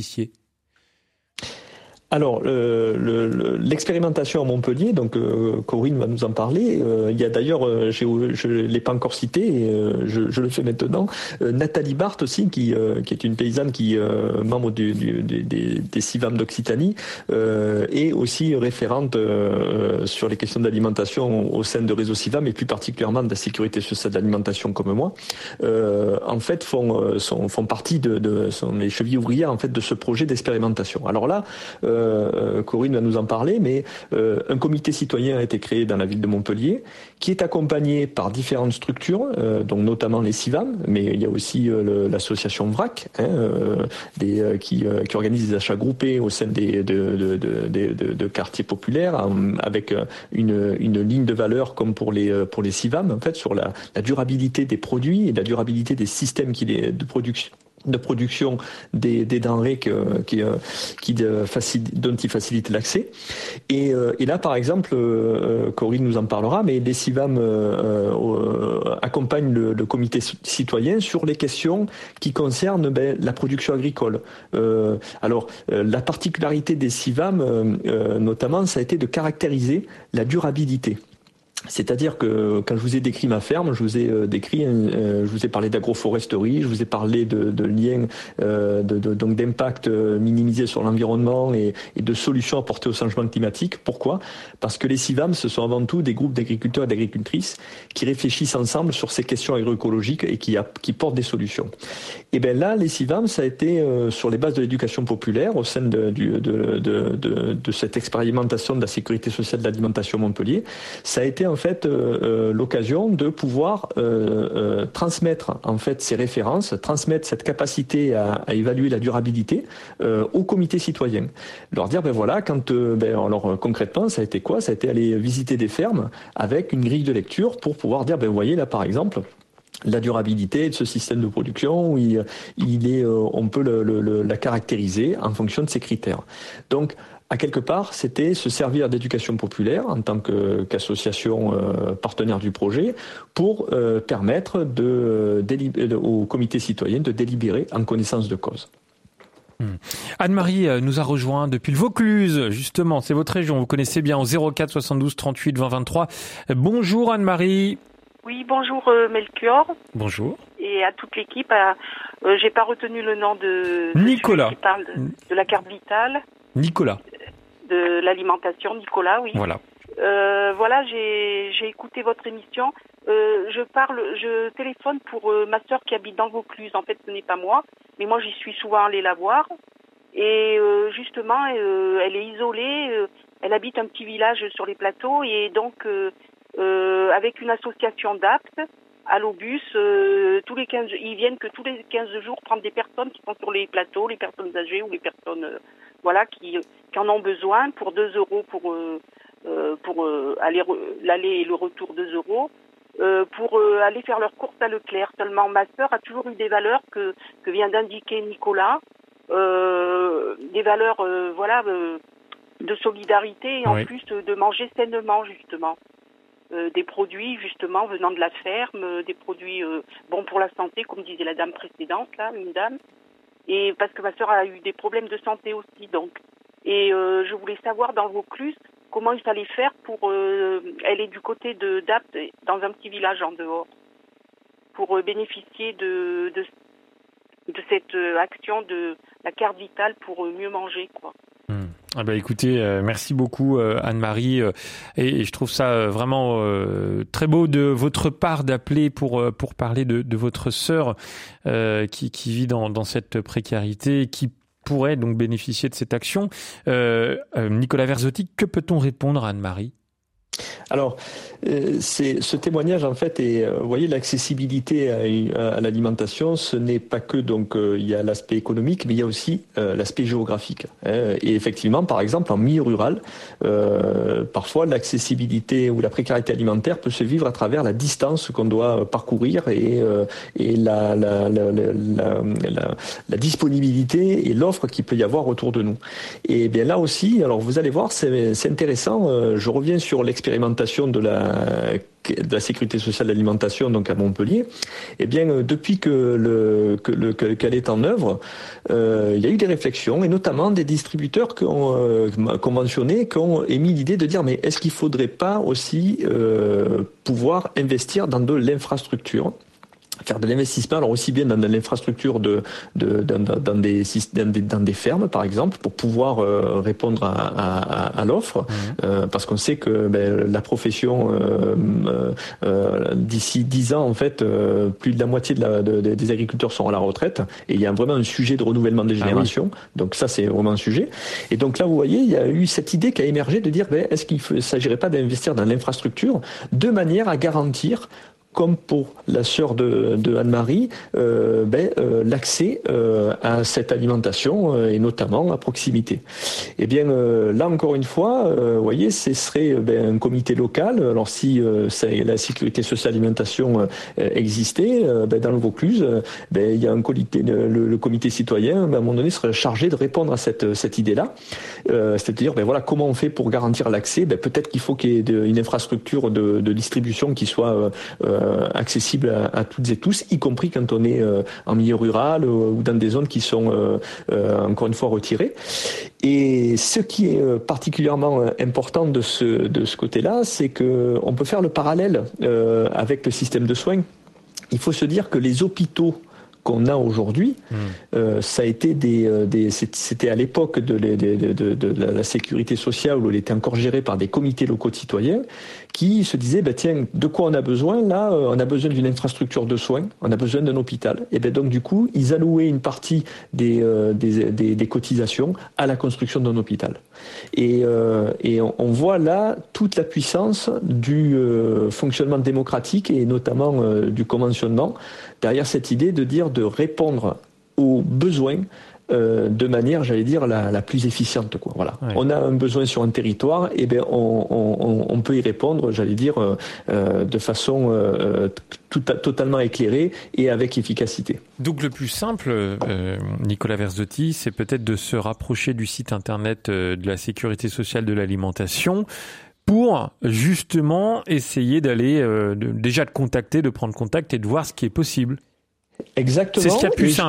Speaker 4: Alors, le, le, l'expérimentation à Montpellier, donc euh, Corinne va nous en parler. Euh, il y a d'ailleurs, euh, je ne l'ai pas encore cité, et, euh, je, je le fais maintenant, euh, Nathalie Barthes aussi, qui, euh, qui est une paysanne qui euh, membre du, du, du, des, des Civam d'Occitanie, euh, et aussi référente euh, sur les questions d'alimentation au sein de Réseau Civam, et plus particulièrement de la sécurité sociale de l'alimentation comme moi. Euh, en fait, font, sont, font partie de, de sont les chevilles ouvrières en fait de ce projet d'expérimentation. Alors là. Euh, Euh, Corinne va nous en parler, mais euh, un comité citoyen a été créé dans la ville de Montpellier, qui est accompagné par différentes structures, euh, donc notamment les Civam, mais il y a aussi euh, le, l'association V R A C, hein, euh, des, euh, qui, euh, qui organise des achats groupés au sein des, de, de, de, de, de, de quartiers populaires, hein, avec une, une ligne de valeur comme pour les, pour les Civam, en fait, sur la, la durabilité des produits et la durabilité des systèmes qui les, de production. de production des, des denrées que, qui, qui de, facilite, dont ils facilitent l'accès. Et, et là, par exemple, euh, Corinne nous en parlera, mais les Civam euh, euh, accompagnent le, le comité citoyen sur les questions qui concernent ben, la production agricole. Euh, alors, euh, la particularité des Civam, euh, notamment, ça a été de caractériser la durabilité. C'est-à-dire que quand je vous ai décrit ma ferme, je vous ai euh, décrit, euh, je vous ai parlé d'agroforesterie, je vous ai parlé de, de liens, euh, de, de, donc d'impact minimisé sur l'environnement et, et de solutions apportées au changement climatique. Pourquoi ? Parce que les Civam, ce sont avant tout des groupes d'agriculteurs et d'agricultrices qui réfléchissent ensemble sur ces questions agroécologiques et qui, a, qui portent des solutions. Et bien là, les Civam, ça a été euh, sur les bases de l'éducation populaire au sein de, de, de, de, de, de cette expérimentation de la sécurité sociale de l'alimentation Montpellier. Ça a été en fait euh, l'occasion de pouvoir euh, euh, transmettre en fait ces références, transmettre cette capacité à, à évaluer la durabilité euh, au comité citoyen. Leur dire ben voilà, quand euh, ben alors concrètement ça a été quoi ? Ça a été aller visiter des fermes avec une grille de lecture pour pouvoir dire ben vous voyez là par exemple la durabilité de ce système de production, où il, il est, euh, on peut le, le, la caractériser en fonction de ces critères. Donc à quelque part, c'était se servir d'éducation populaire en tant que, qu'association euh, partenaire du projet pour euh, permettre de, de, au comité citoyen de délibérer en connaissance de cause.
Speaker 3: Hum. Anne-Marie nous a rejoint depuis le Vaucluse, justement, c'est votre région, vous connaissez bien, au zéro quatre soixante-douze trente-huit vingt vingt-trois. Bonjour Anne-Marie.
Speaker 6: Oui, bonjour euh, Melchior.
Speaker 3: Bonjour.
Speaker 6: Et à toute l'équipe. Euh, j'ai pas retenu le nom de...
Speaker 3: Nicolas.
Speaker 6: Qui parle de, de la carte vitale.
Speaker 3: Nicolas.
Speaker 6: De l'alimentation, Nicolas, oui.
Speaker 3: Voilà.
Speaker 6: Euh, voilà, j'ai, j'ai écouté votre émission Euh, je parle, je téléphone pour euh, ma sœur qui habite dans Vaucluse. En fait, ce n'est pas moi, mais moi j'y suis souvent allée la voir. Et euh, justement, euh, elle est isolée. Euh, elle habite un petit village sur les plateaux et donc euh, euh, avec une association d'aptes à l'Obus, euh, tous les quinze, ils viennent que tous les quinze jours prendre des personnes qui sont sur les plateaux, les personnes âgées ou les personnes, euh, voilà, qui, qui en ont besoin pour deux euros pour euh, euh, pour euh, aller l'aller et le retour deux euros. Euh, pour euh, aller faire leurs courses à Leclerc. Seulement, ma sœur a toujours eu des valeurs que, que vient d'indiquer Nicolas, euh, des valeurs, euh, voilà, euh, de solidarité et en oui. plus euh, de manger sainement, justement. Euh, des produits, justement, venant de la ferme, euh, des produits euh, bons pour la santé, comme disait la dame précédente, là, une dame. Et parce que ma sœur a eu des problèmes de santé aussi, donc. Et euh, je voulais savoir, dans Vaucluse, comment il fallait faire pour... Euh, elle est du côté de d'Apt, dans un petit village en dehors, pour euh, bénéficier de, de, de cette euh, action de la carte vitale pour euh, mieux manger, quoi.
Speaker 3: Mmh. Ah bah écoutez, euh, merci beaucoup euh, Anne-Marie, euh, et, et je trouve ça euh, vraiment euh, très beau de votre part d'appeler pour euh, pour parler de, de votre sœur euh, qui qui vit dans dans cette précarité, qui pourrait donc bénéficier de cette action. Euh, euh, Nicolas Verzotti, que peut-on répondre à Anne-Marie ?
Speaker 4: Alors, euh, c'est, ce témoignage, en fait, est, euh, vous voyez, l'accessibilité à, à l'alimentation, ce n'est pas que, donc, euh, il y a l'aspect économique, mais il y a aussi euh, l'aspect géographique. Hein. Et effectivement, par exemple, en milieu rural, euh, parfois, l'accessibilité ou la précarité alimentaire peut se vivre à travers la distance qu'on doit parcourir et, euh, et la, la, la, la, la, la, la disponibilité et l'offre qu'il peut y avoir autour de nous. Et bien là aussi, alors vous allez voir, c'est, c'est intéressant, euh, je reviens sur l'expérimentation de la, de la sécurité sociale de l'alimentation, donc à Montpellier. Eh bien, depuis que le, que le, que, qu'elle est en œuvre, euh, il y a eu des réflexions, et notamment des distributeurs qui ont euh, conventionné, qui ont émis l'idée de dire, mais est-ce qu'il faudrait pas aussi euh, pouvoir investir dans de l'infrastructure ? Faire de l'investissement, alors aussi bien dans de l'infrastructure de, de, dans, dans, des, dans, des, dans des fermes, par exemple, pour pouvoir euh, répondre à, à, à l'offre, mmh. euh, parce qu'on sait que ben, la profession, euh, euh, d'ici dix ans, en fait, euh, plus de la moitié de la, de, de, des agriculteurs sont à la retraite, et il y a vraiment un sujet de renouvellement des générations, ah oui. donc ça c'est vraiment un sujet. Et donc là, vous voyez, il y a eu cette idée qui a émergé de dire, ben, est-ce qu'il ne s'agirait pas d'investir dans l'infrastructure de manière à garantir, comme pour la sœur de, de Anne-Marie, euh, ben, euh, l'accès euh, à cette alimentation euh, et notamment à proximité. Et bien euh, là encore une fois, euh, vous voyez, ce serait ben, un comité local. Alors si euh, la sécurité sociale alimentation euh, existait, euh, ben, dans le Vaucluse, euh, ben, il y a un comité, le, le comité citoyen, ben, à un moment donné, serait chargé de répondre à cette cette idée-là, euh, c'est-à-dire ben voilà comment on fait pour garantir l'accès. Ben, peut-être qu'il faut qu'il y ait de, une infrastructure de, de distribution qui soit euh, accessible à, à toutes et tous, y compris quand on est euh, en milieu rural euh, ou dans des zones qui sont euh, euh, encore une fois retirées. Et ce qui est euh, particulièrement important de ce de ce côté-là, c'est que on peut faire le parallèle euh, avec le système de soins. Il faut se dire que les hôpitaux qu'on a aujourd'hui, mmh. euh, ça a été des, des c'était à l'époque de, de, de, de, de la sécurité sociale où elle était encore gérée par des comités locaux de citoyens qui se disaient bah tiens de quoi on a besoin là on a besoin d'une infrastructure de soins, on a besoin d'un hôpital et ben donc du coup ils allouaient une partie des euh, des, des, des cotisations à la construction d'un hôpital et euh, et on, on voit là toute la puissance du euh, fonctionnement démocratique et notamment euh, du conventionnement derrière cette idée de dire de répondre aux besoins euh, de manière, j'allais dire, la, la plus efficiente, quoi. Voilà. Ouais. On a un besoin sur un territoire, et ben on, on, on peut y répondre, j'allais dire, euh, de façon euh, tout, totalement éclairée et avec efficacité.
Speaker 3: Donc le plus simple, euh, Nicolas Verzotti, c'est peut-être de se rapprocher du site internet euh, de la Sécurité sociale de l'alimentation, pour justement essayer d'aller, euh, de, déjà de contacter, de prendre contact et de voir ce qui est possible.
Speaker 4: Exactement.
Speaker 3: C'est ce qu'il y a de plus et simple.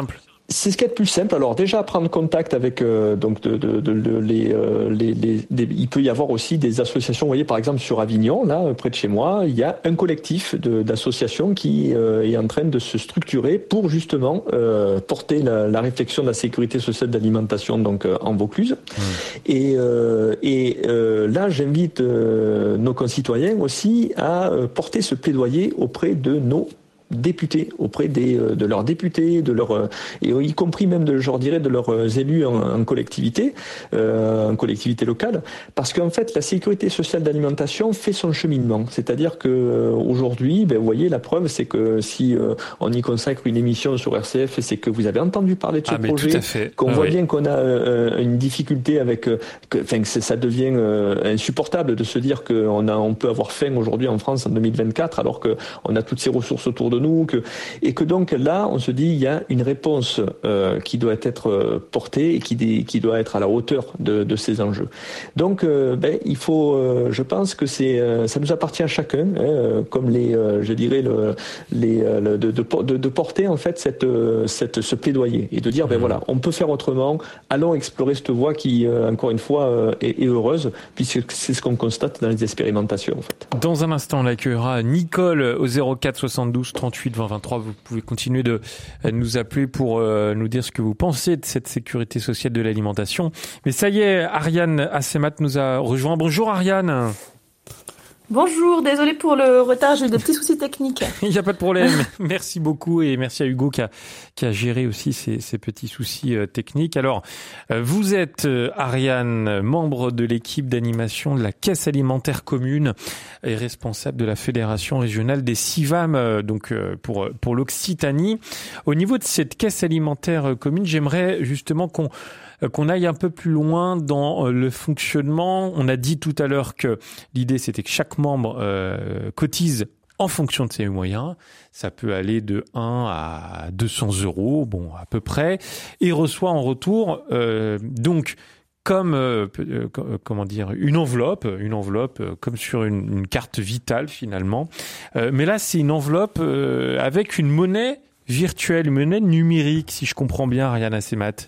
Speaker 4: C'est ce qui est le plus simple. Alors déjà prendre contact avec euh, donc de, de, de, de les, euh, les, les, les il peut y avoir aussi des associations. Vous voyez par exemple sur Avignon, là près de chez moi, il y a un collectif de, d'associations qui euh, est en train de se structurer pour justement euh, porter la, la réflexion de la sécurité sociale d'alimentation donc euh, en Vaucluse. Mmh. Et, euh, et euh, là j'invite euh, nos concitoyens aussi à euh, porter ce plaidoyer auprès de nos députés, auprès des, de leurs députés, de leurs, et y compris même de, je dirais, de leurs élus en, en collectivité, euh, en collectivité locale, parce qu'en fait, la sécurité sociale d'alimentation fait son cheminement. C'est-à-dire que euh, aujourd'hui, ben, vous voyez, la preuve, c'est que si euh, on y consacre une émission sur R C F, c'est que vous avez entendu parler de ce
Speaker 3: ah,
Speaker 4: projet, qu'on ah, voit oui. bien qu'on a euh, une difficulté avec, euh, que, enfin, que ça devient euh, insupportable de se dire qu'on a, on peut avoir faim aujourd'hui en France en deux mille vingt-quatre, alors que on a toutes ces ressources autour de nous, que, et que donc là, on se dit, il y a une réponse euh, qui doit être euh, portée et qui, dé, qui doit être à la hauteur de, de ces enjeux. Donc, euh, ben, il faut, euh, je pense que c'est, euh, ça nous appartient à chacun, hein, comme les, euh, je dirais, le, les, le, de, de, de porter en fait cette, cette, ce plaidoyer et de dire, ben voilà, on peut faire autrement. Allons explorer cette voie qui, euh, encore une fois, euh, est, est heureuse, puisque c'est ce qu'on constate dans les expérimentations. En fait.
Speaker 3: Dans un instant, on accueillera Nicole au zéro quatre soixante-douze trente-huit vingt vingt-trois. Vous pouvez continuer de nous appeler pour euh, nous dire ce que vous pensez de cette sécurité sociale de l'alimentation. Mais ça y est, Ariane Assemat nous a rejoint. Bonjour Ariane.
Speaker 7: Bonjour, désolé pour le retard, j'ai eu des petits soucis techniques.
Speaker 3: Il n'y a pas de problème. Merci beaucoup et merci à Hugo qui a, qui a géré aussi ces, ces petits soucis euh, techniques. Alors, euh, vous êtes, euh, Ariane, membre de l'équipe d'animation de la Caisse alimentaire commune et responsable de la Fédération régionale des C I V A M, euh, donc euh, pour, pour l'Occitanie. Au niveau de cette Caisse alimentaire commune, j'aimerais justement qu'on qu'on aille un peu plus loin dans le fonctionnement. On a dit tout à l'heure que l'idée, c'était que chaque membre euh, cotise en fonction de ses moyens. Ça peut aller de un à deux cents euros, bon, à peu près, et reçoit en retour, euh, donc, comme, euh, euh, comment dire, une enveloppe, une enveloppe euh, comme sur une, une carte vitale, finalement. Euh, mais là, c'est une enveloppe euh, avec une monnaie virtuelle, une monnaie numérique, si je comprends bien, Ariane Assemat.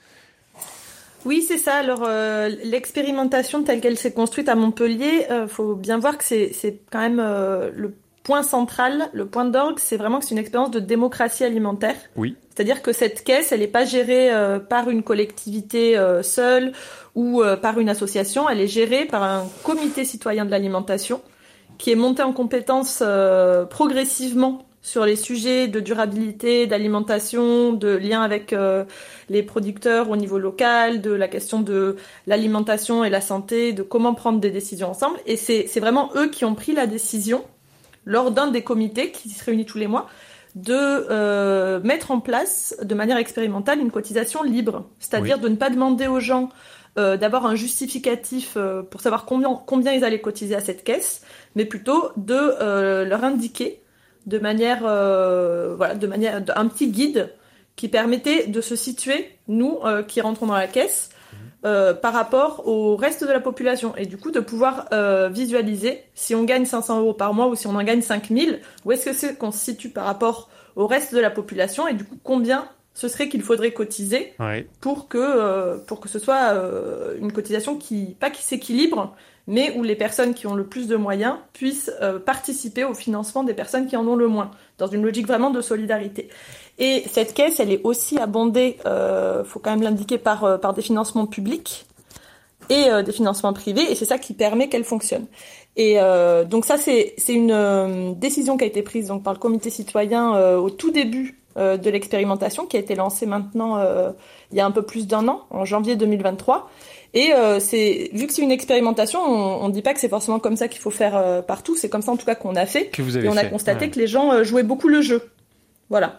Speaker 7: Oui, c'est ça. Alors, euh, l'expérimentation telle qu'elle s'est construite à Montpellier, euh, faut bien voir que c'est, c'est quand même euh, le point central, le point d'orgue, c'est vraiment que c'est une expérience de démocratie alimentaire.
Speaker 3: Oui.
Speaker 7: C'est-à-dire que cette caisse, elle n'est pas gérée euh, par une collectivité euh, seule ou euh, par une association. Elle est gérée par un comité citoyen de l'alimentation qui est monté en compétence euh, progressivement sur les sujets de durabilité, d'alimentation, de lien avec euh, les producteurs au niveau local, de la question de l'alimentation et la santé, de comment prendre des décisions ensemble. Et c'est, c'est vraiment eux qui ont pris la décision, lors d'un des comités qui se réunit tous les mois, de euh, mettre en place de manière expérimentale une cotisation libre. C'est-à-dire oui. de ne pas demander aux gens euh, d'avoir un justificatif euh, pour savoir combien, combien ils allaient cotiser à cette caisse, mais plutôt de euh, leur indiquer de manière, euh, voilà, de manière, un petit guide qui permettait de se situer, nous, euh, qui rentrons dans la caisse, euh, par rapport au reste de la population. Et du coup, de pouvoir euh, visualiser si on gagne cinq cents euros par mois ou si on en gagne cinq mille, où est-ce que c'est qu'on se situe par rapport au reste de la population et du coup, combien ce serait qu'il faudrait cotiser ouais. pour que, euh, pour que ce soit euh, une cotisation qui, pas qui s'équilibre, mais où les personnes qui ont le plus de moyens puissent euh, participer au financement des personnes qui en ont le moins, dans une logique vraiment de solidarité. Et cette caisse, elle est aussi abondée, euh, faut quand même l'indiquer, par, euh, par des financements publics et euh, des financements privés, et c'est ça qui permet qu'elle fonctionne. Et euh, donc ça, c'est, c'est une euh, décision qui a été prise donc, par le comité citoyen euh, au tout début euh, de l'expérimentation, qui a été lancée maintenant euh, il y a un peu plus d'un an, en janvier deux mille vingt-trois. Et euh, c'est vu que c'est une expérimentation, on ne dit pas que c'est forcément comme ça qu'il faut faire euh, partout. C'est comme ça en tout cas qu'on a fait.
Speaker 3: Que vous avez
Speaker 7: et on a
Speaker 3: fait.
Speaker 7: constaté
Speaker 3: ouais.
Speaker 7: que les gens euh, jouaient beaucoup le jeu. Voilà,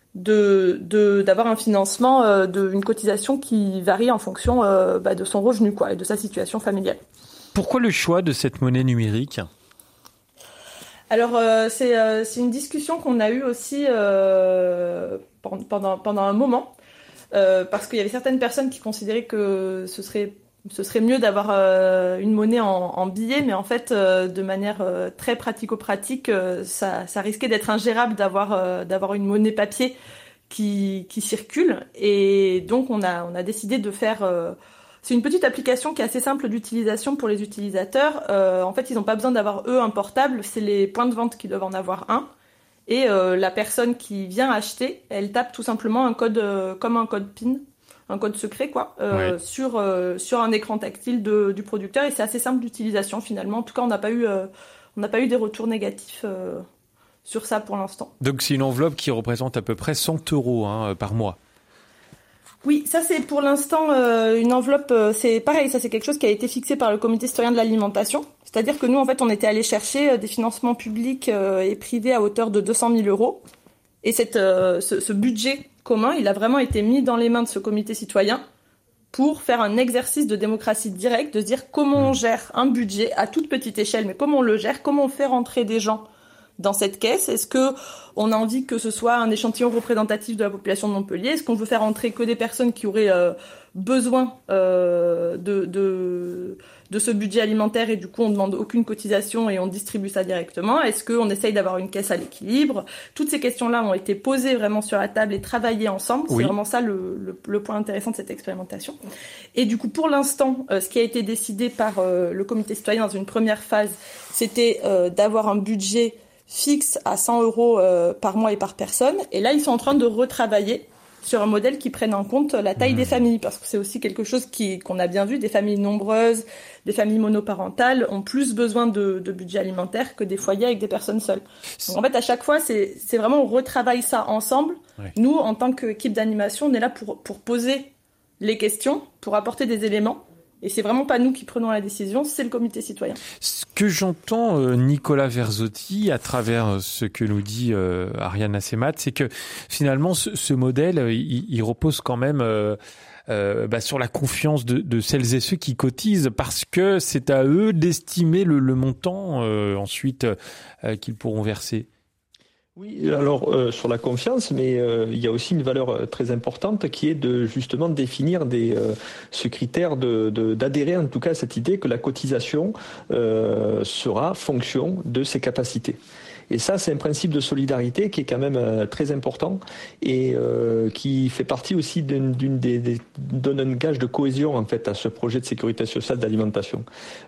Speaker 7: de, de d'avoir un financement, euh, de une cotisation qui varie en fonction euh, bah, de son revenu quoi et de sa situation familiale.
Speaker 3: Pourquoi le choix de cette monnaie numérique ?
Speaker 7: Alors euh, c'est euh, c'est une discussion qu'on a eue aussi euh, pendant pendant un moment. Euh, parce qu'il y avait certaines personnes qui considéraient que ce serait ce serait mieux d'avoir euh, une monnaie en, en billets, mais en fait, euh, de manière euh, très pratico-pratique, euh, ça, ça risquait d'être ingérable d'avoir euh, d'avoir une monnaie papier qui, qui circulent. Et donc, on a, on a décidé de faire... Euh, c'est une petite application qui est assez simple d'utilisation pour les utilisateurs. Euh, en fait, ils n'ont pas besoin d'avoir, eux, un portable. C'est les points de vente qui doivent en avoir un. Et euh, la personne qui vient acheter, elle tape tout simplement un code, euh, comme un code PIN, un code secret, quoi, euh, ouais. sur, euh, sur un écran tactile de, du producteur. Et c'est assez simple d'utilisation, finalement. En tout cas, on n'a pas eu, euh, on n'a pas eu des retours négatifs euh, sur ça pour l'instant.
Speaker 3: Donc, c'est une enveloppe qui représente à peu près cent euros hein, par mois.
Speaker 7: Oui, ça c'est pour l'instant euh, une enveloppe, euh, c'est pareil, ça c'est quelque chose qui a été fixé par le comité citoyen de l'alimentation. C'est-à-dire que nous, en fait, on était allé chercher euh, des financements publics euh, et privés à hauteur de deux cent mille euros. Et cette, euh, ce, ce budget commun, il a vraiment été mis dans les mains de ce comité citoyen pour faire un exercice de démocratie directe, de se dire comment on gère un budget à toute petite échelle, mais comment on le gère, comment on fait rentrer des gens dans cette caisse. Est-ce que on a envie que ce soit un échantillon représentatif de la population de Montpellier? Est-ce qu'on veut faire entrer que des personnes qui auraient euh, besoin euh, de, de, de ce budget alimentaire et du coup on ne demande aucune cotisation et on distribue ça directement? Est-ce qu'on essaye d'avoir une caisse à l'équilibre? Toutes ces questions-là ont été posées vraiment sur la table et travaillées ensemble. Oui. C'est vraiment ça le, le, le point intéressant de cette expérimentation. Et du coup, pour l'instant, euh, ce qui a été décidé par euh, le comité citoyen dans une première phase, c'était euh, d'avoir un budget fixe à cent euros euh, par mois et par personne. Et là, ils sont en train de retravailler sur un modèle qui prenne en compte la taille mmh. des familles, parce que c'est aussi quelque chose qui, qu'on a bien vu, des familles nombreuses, des familles monoparentales ont plus besoin de, de budget alimentaire que des foyers avec des personnes seules. Donc en fait, à chaque fois, c'est, c'est vraiment, on retravaille ça ensemble. Ouais. Nous, en tant qu'équipe d'animation, on est là pour, pour poser les questions, pour apporter des éléments. Et c'est vraiment pas nous qui prenons la décision, c'est le comité citoyen.
Speaker 3: Ce que j'entends, euh, Nicolas Verzotti, à travers ce que nous dit euh, Ariane Assemat, c'est que finalement, ce, ce modèle, il, il repose quand même euh, euh, bah, sur la confiance de, de celles et ceux qui cotisent, parce que c'est à eux d'estimer le, le montant euh, ensuite euh, qu'ils pourront verser.
Speaker 4: Oui, alors euh, sur la confiance, mais euh, il y a aussi une valeur euh, très importante qui est de justement définir des, euh, ce critère de, de, d'adhérer en tout cas à cette idée que la cotisation euh, sera fonction de ses capacités. Et ça, c'est un principe de solidarité qui est quand même euh, très important et euh, qui fait partie aussi d'une, d'une des, des, donne un gage de cohésion en fait à ce projet de sécurité sociale d'alimentation.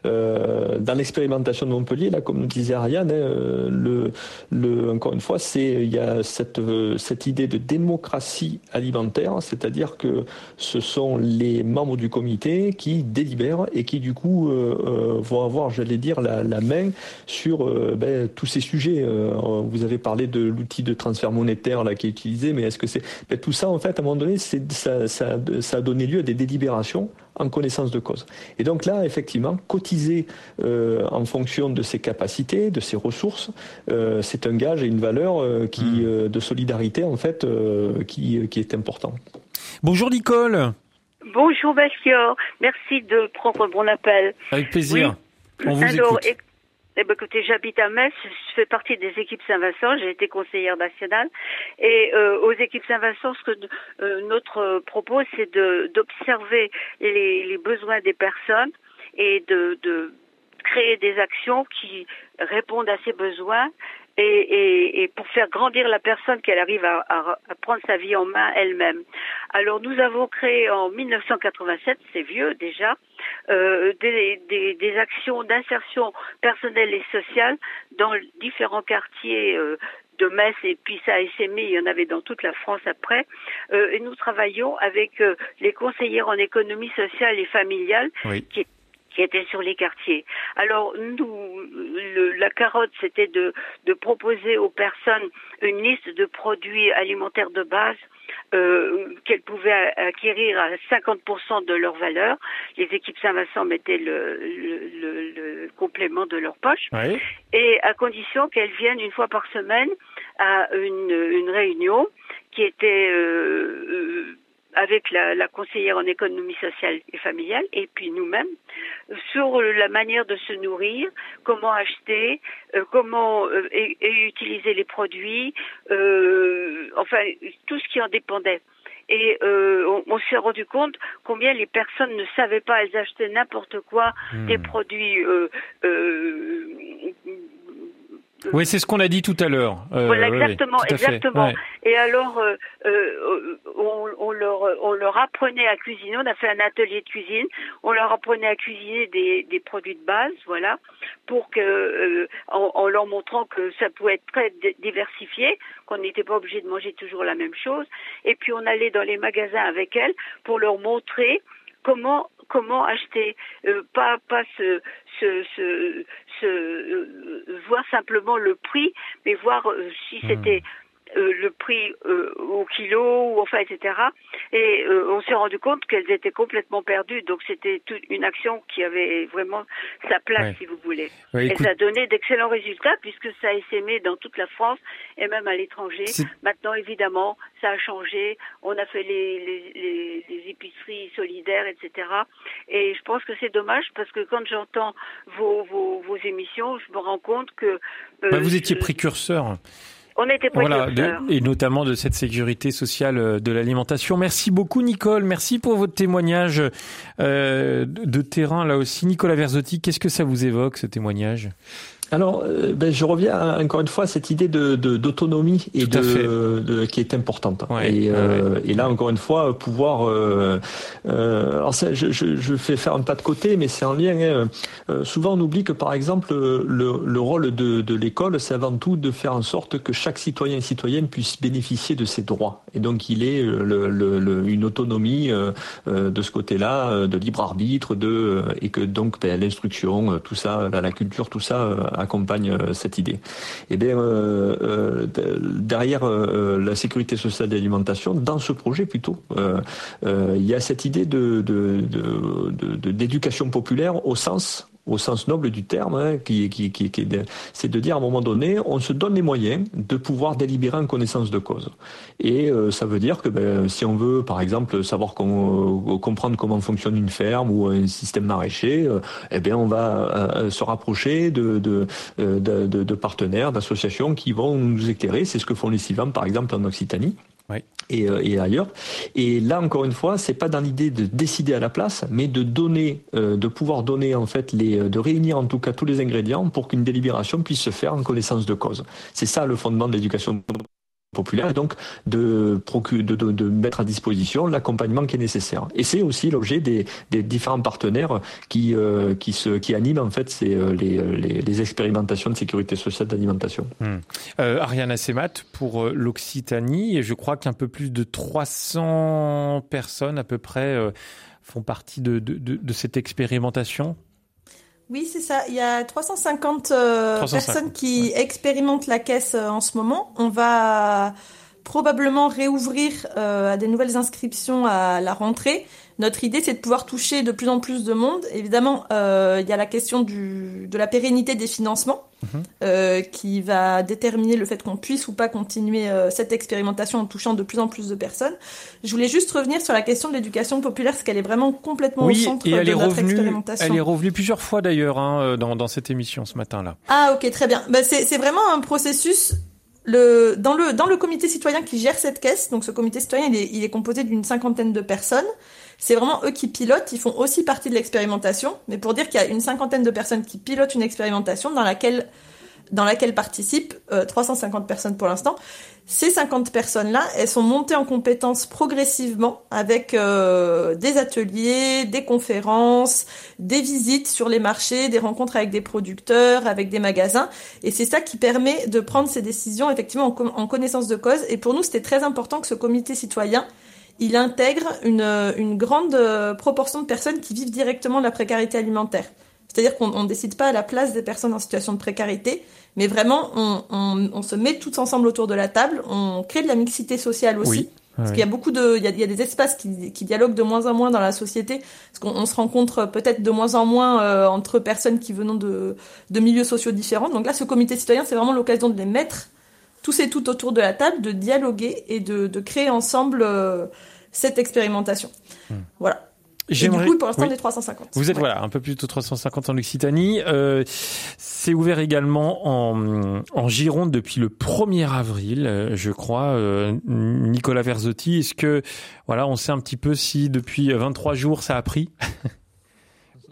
Speaker 4: Euh, dans l'expérimentation de Montpellier, là, comme nous disait Ariane, hein, le, le, encore une fois, c'est il y a cette euh, cette idée de démocratie alimentaire, c'est-à-dire que ce sont les membres du comité qui délibèrent et qui du coup euh, euh, vont avoir, j'allais dire, la, la main sur euh, ben, tous ces sujets. Vous avez parlé de l'outil de transfert monétaire là qui est utilisé, mais est-ce que c'est ben, tout ça en fait à un moment donné, c'est, ça, ça, ça a donné lieu à des délibérations en connaissance de cause. Et donc là, effectivement, cotiser euh, en fonction de ses capacités, de ses ressources, euh, c'est un gage et une valeur euh, qui mmh. euh, de solidarité en fait euh, qui qui est important.
Speaker 3: Bonjour Nicole.
Speaker 8: Bonjour Melchior, merci de prendre mon appel.
Speaker 3: Avec plaisir. Oui. On vous
Speaker 8: Alors,
Speaker 3: écoute.
Speaker 8: Eh ben, écoutez, j'habite à Metz, je fais partie des équipes Saint-Vincent, j'ai été conseillère nationale. Et euh, aux équipes Saint-Vincent, ce que euh, notre propos, c'est de d'observer les, les besoins des personnes et de, de créer des actions qui répondent à ces besoins. Et, et, et pour faire grandir la personne, qu'elle arrive à, à, à prendre sa vie en main elle-même. Alors nous avons créé en dix-neuf cent quatre-vingt-sept, c'est vieux déjà, euh, des, des, des actions d'insertion personnelle et sociale dans différents quartiers euh, de Metz, et puis ça a essaimé, il y en avait dans toute la France après. Euh, et nous travaillons avec euh, les conseillères en économie sociale et familiale, oui. qui qui étaient sur les quartiers. Alors nous, le, la carotte, c'était de, de proposer aux personnes une liste de produits alimentaires de base euh, qu'elles pouvaient acquérir à cinquante pour cent de leur valeur. Les équipes Saint-Vincent mettaient le, le, le, le complément de leur poche, oui. Et à condition qu'elles viennent une fois par semaine à une, une réunion qui était euh, euh, avec la, la conseillère en économie sociale et familiale, et puis nous-mêmes, sur la manière de se nourrir, comment acheter, euh, comment euh, et, et utiliser les produits, euh, enfin tout ce qui en dépendait. Et euh, on, on s'est rendu compte combien les personnes ne savaient pas, elles achetaient n'importe quoi, mmh. des produits euh, euh,
Speaker 3: Oui, c'est ce qu'on a dit tout à l'heure.
Speaker 8: Euh, voilà, exactement,
Speaker 3: oui, oui,
Speaker 8: exactement.
Speaker 3: Ouais.
Speaker 8: Et alors, euh, euh, on, on, leur, on leur apprenait à cuisiner. On a fait un atelier de cuisine. On leur apprenait à cuisiner des, des produits de base, voilà, pour que, euh, en, en leur montrant que ça pouvait être très diversifié, qu'on n'était pas obligé de manger toujours la même chose. Et puis on allait dans les magasins avec elles pour leur montrer comment comment acheter, euh, pas pas se se se, se euh, voir simplement le prix, mais voir euh, si c'était euh, le prix euh, au kilo, ou enfin, et cetera. Et euh, on s'est rendu compte qu'elles étaient complètement perdues. Donc c'était toute une action qui avait vraiment sa place, ouais. si vous voulez.
Speaker 3: Ouais, écoute...
Speaker 8: Et ça a donné d'excellents résultats puisque ça a essaimé dans toute la France et même à l'étranger. C'est... Maintenant, évidemment, ça a changé. On a fait les, les, les, les épiceries solidaires, et cetera. Et je pense que c'est dommage parce que quand j'entends vos, vos, vos émissions, je me rends compte que...
Speaker 3: Euh, bah, vous étiez précurseur.
Speaker 8: On était précurseurs.
Speaker 3: Voilà, de, et notamment de cette sécurité sociale de l'alimentation. Merci beaucoup, Nicole. Merci pour votre témoignage euh, de, de terrain, là aussi. Nicolas Verzotti, qu'est-ce que ça vous évoque, ce témoignage ?
Speaker 4: Alors, euh, ben, je reviens à, encore une fois à cette idée de, de d'autonomie et de, de qui est importante.
Speaker 3: Ouais,
Speaker 4: et, euh,
Speaker 3: ouais.
Speaker 4: et là, encore une fois, pouvoir. Euh, euh, alors, ça, je, je, je fais faire un pas de côté, mais c'est en lien. Hein, euh, souvent, on oublie que, par exemple, le, le rôle de, de l'école, c'est avant tout de faire en sorte que chaque citoyen et citoyenne puisse bénéficier de ses droits. Et donc, il ait le, le, le, une autonomie euh, de ce côté-là, de libre arbitre, de et que donc ben, l'instruction, tout ça, la, la culture, tout ça. Euh, accompagne euh, cette idée. Et bien euh, euh, derrière euh, la sécurité sociale de l'alimentation, dans ce projet plutôt, euh, euh, il y a cette idée de, de, de, de, de d'éducation populaire au sens au sens noble du terme, hein, qui, qui, qui, qui, c'est de dire à un moment donné, on se donne les moyens de pouvoir délibérer en connaissance de cause. Et euh, ça veut dire que ben, si on veut, par exemple, savoir comment, comprendre comment fonctionne une ferme ou un système maraîcher, euh, eh bien, on va euh, se rapprocher de, de, de, de, de partenaires, d'associations qui vont nous éclairer. C'est ce que font les C I V A M, par exemple, en Occitanie.
Speaker 3: Oui.
Speaker 4: Et, euh, et ailleurs. Et là, encore une fois, c'est pas dans l'idée de décider à la place, mais de donner, euh, de pouvoir donner en fait les, de réunir en tout cas tous les ingrédients pour qu'une délibération puisse se faire en connaissance de cause. C'est ça le fondement de l'éducation populaire, et donc de, procu- de, de, de mettre à disposition l'accompagnement qui est nécessaire. Et c'est aussi l'objet des, des différents partenaires qui, euh, qui, se, qui animent en fait ces, les, les, les expérimentations de sécurité sociale d'alimentation.
Speaker 3: Hum. Euh, Ariane Assemat, pour l'Occitanie, et je crois qu'un peu plus de trois cents personnes à peu près euh, font partie de, de, de, de cette expérimentation.
Speaker 7: Oui, c'est ça. Il y a trois cent cinquante, euh, trois cent cinquante personnes qui ouais. expérimentent la caisse euh, en ce moment. On va probablement réouvrir euh, à des nouvelles inscriptions à la rentrée. Notre idée, c'est de pouvoir toucher de plus en plus de monde. Évidemment, euh, il y a la question du, de la pérennité des financements mmh. euh, qui va déterminer le fait qu'on puisse ou pas continuer euh, cette expérimentation en touchant de plus en plus de personnes. Je voulais juste revenir sur la question de l'éducation populaire, parce qu'elle est vraiment complètement
Speaker 3: oui,
Speaker 7: au centre
Speaker 3: et elle
Speaker 7: de
Speaker 3: est
Speaker 7: notre
Speaker 3: revenue,
Speaker 7: expérimentation.
Speaker 3: Elle est revenue plusieurs fois d'ailleurs hein, dans, dans cette émission ce matin-là.
Speaker 7: Ah ok, très bien. Bah, c'est, c'est vraiment un processus... Le, dans le, dans le comité citoyen qui gère cette caisse, donc ce comité citoyen, il est, il est composé d'une cinquantaine de personnes. C'est vraiment eux qui pilotent, ils font aussi partie de l'expérimentation. Mais pour dire qu'il y a une cinquantaine de personnes qui pilotent une expérimentation dans laquelle, dans laquelle participent euh, trois cent cinquante personnes pour l'instant. Ces cinquante personnes-là, elles sont montées en compétences progressivement avec euh, des ateliers, des conférences, des visites sur les marchés, des rencontres avec des producteurs, avec des magasins. Et c'est ça qui permet de prendre ces décisions effectivement en, com- en connaissance de cause. Et pour nous, c'était très important que ce comité citoyen, il intègre une, une grande proportion de personnes qui vivent directement de la précarité alimentaire. C'est-à-dire qu'on ne décide pas à la place des personnes en situation de précarité, mais vraiment, on, on, on se met tous ensemble autour de la table, on crée de la mixité sociale aussi. Oui. Parce oui. qu'il y a beaucoup de, il y a, il y a des espaces qui, qui dialoguent de moins en moins dans la société, parce qu'on on se rencontre peut-être de moins en moins euh, entre personnes qui venant de, de milieux sociaux différents. Donc là, ce comité citoyen, c'est vraiment l'occasion de les mettre tous et toutes autour de la table, de dialoguer et de, de créer ensemble euh, cette expérimentation. Hum. Voilà. J'aimerais... Et du coup, pour l'instant, oui. on est trois cent cinquante.
Speaker 3: Vous êtes
Speaker 7: ouais.
Speaker 3: voilà un peu plus de trois cent cinquante en Occitanie. Euh, c'est ouvert également en, en Gironde depuis le premier avril, je crois. Euh, Nicolas Verzotti, est-ce que voilà, on sait un petit peu si depuis vingt-trois jours ça a pris?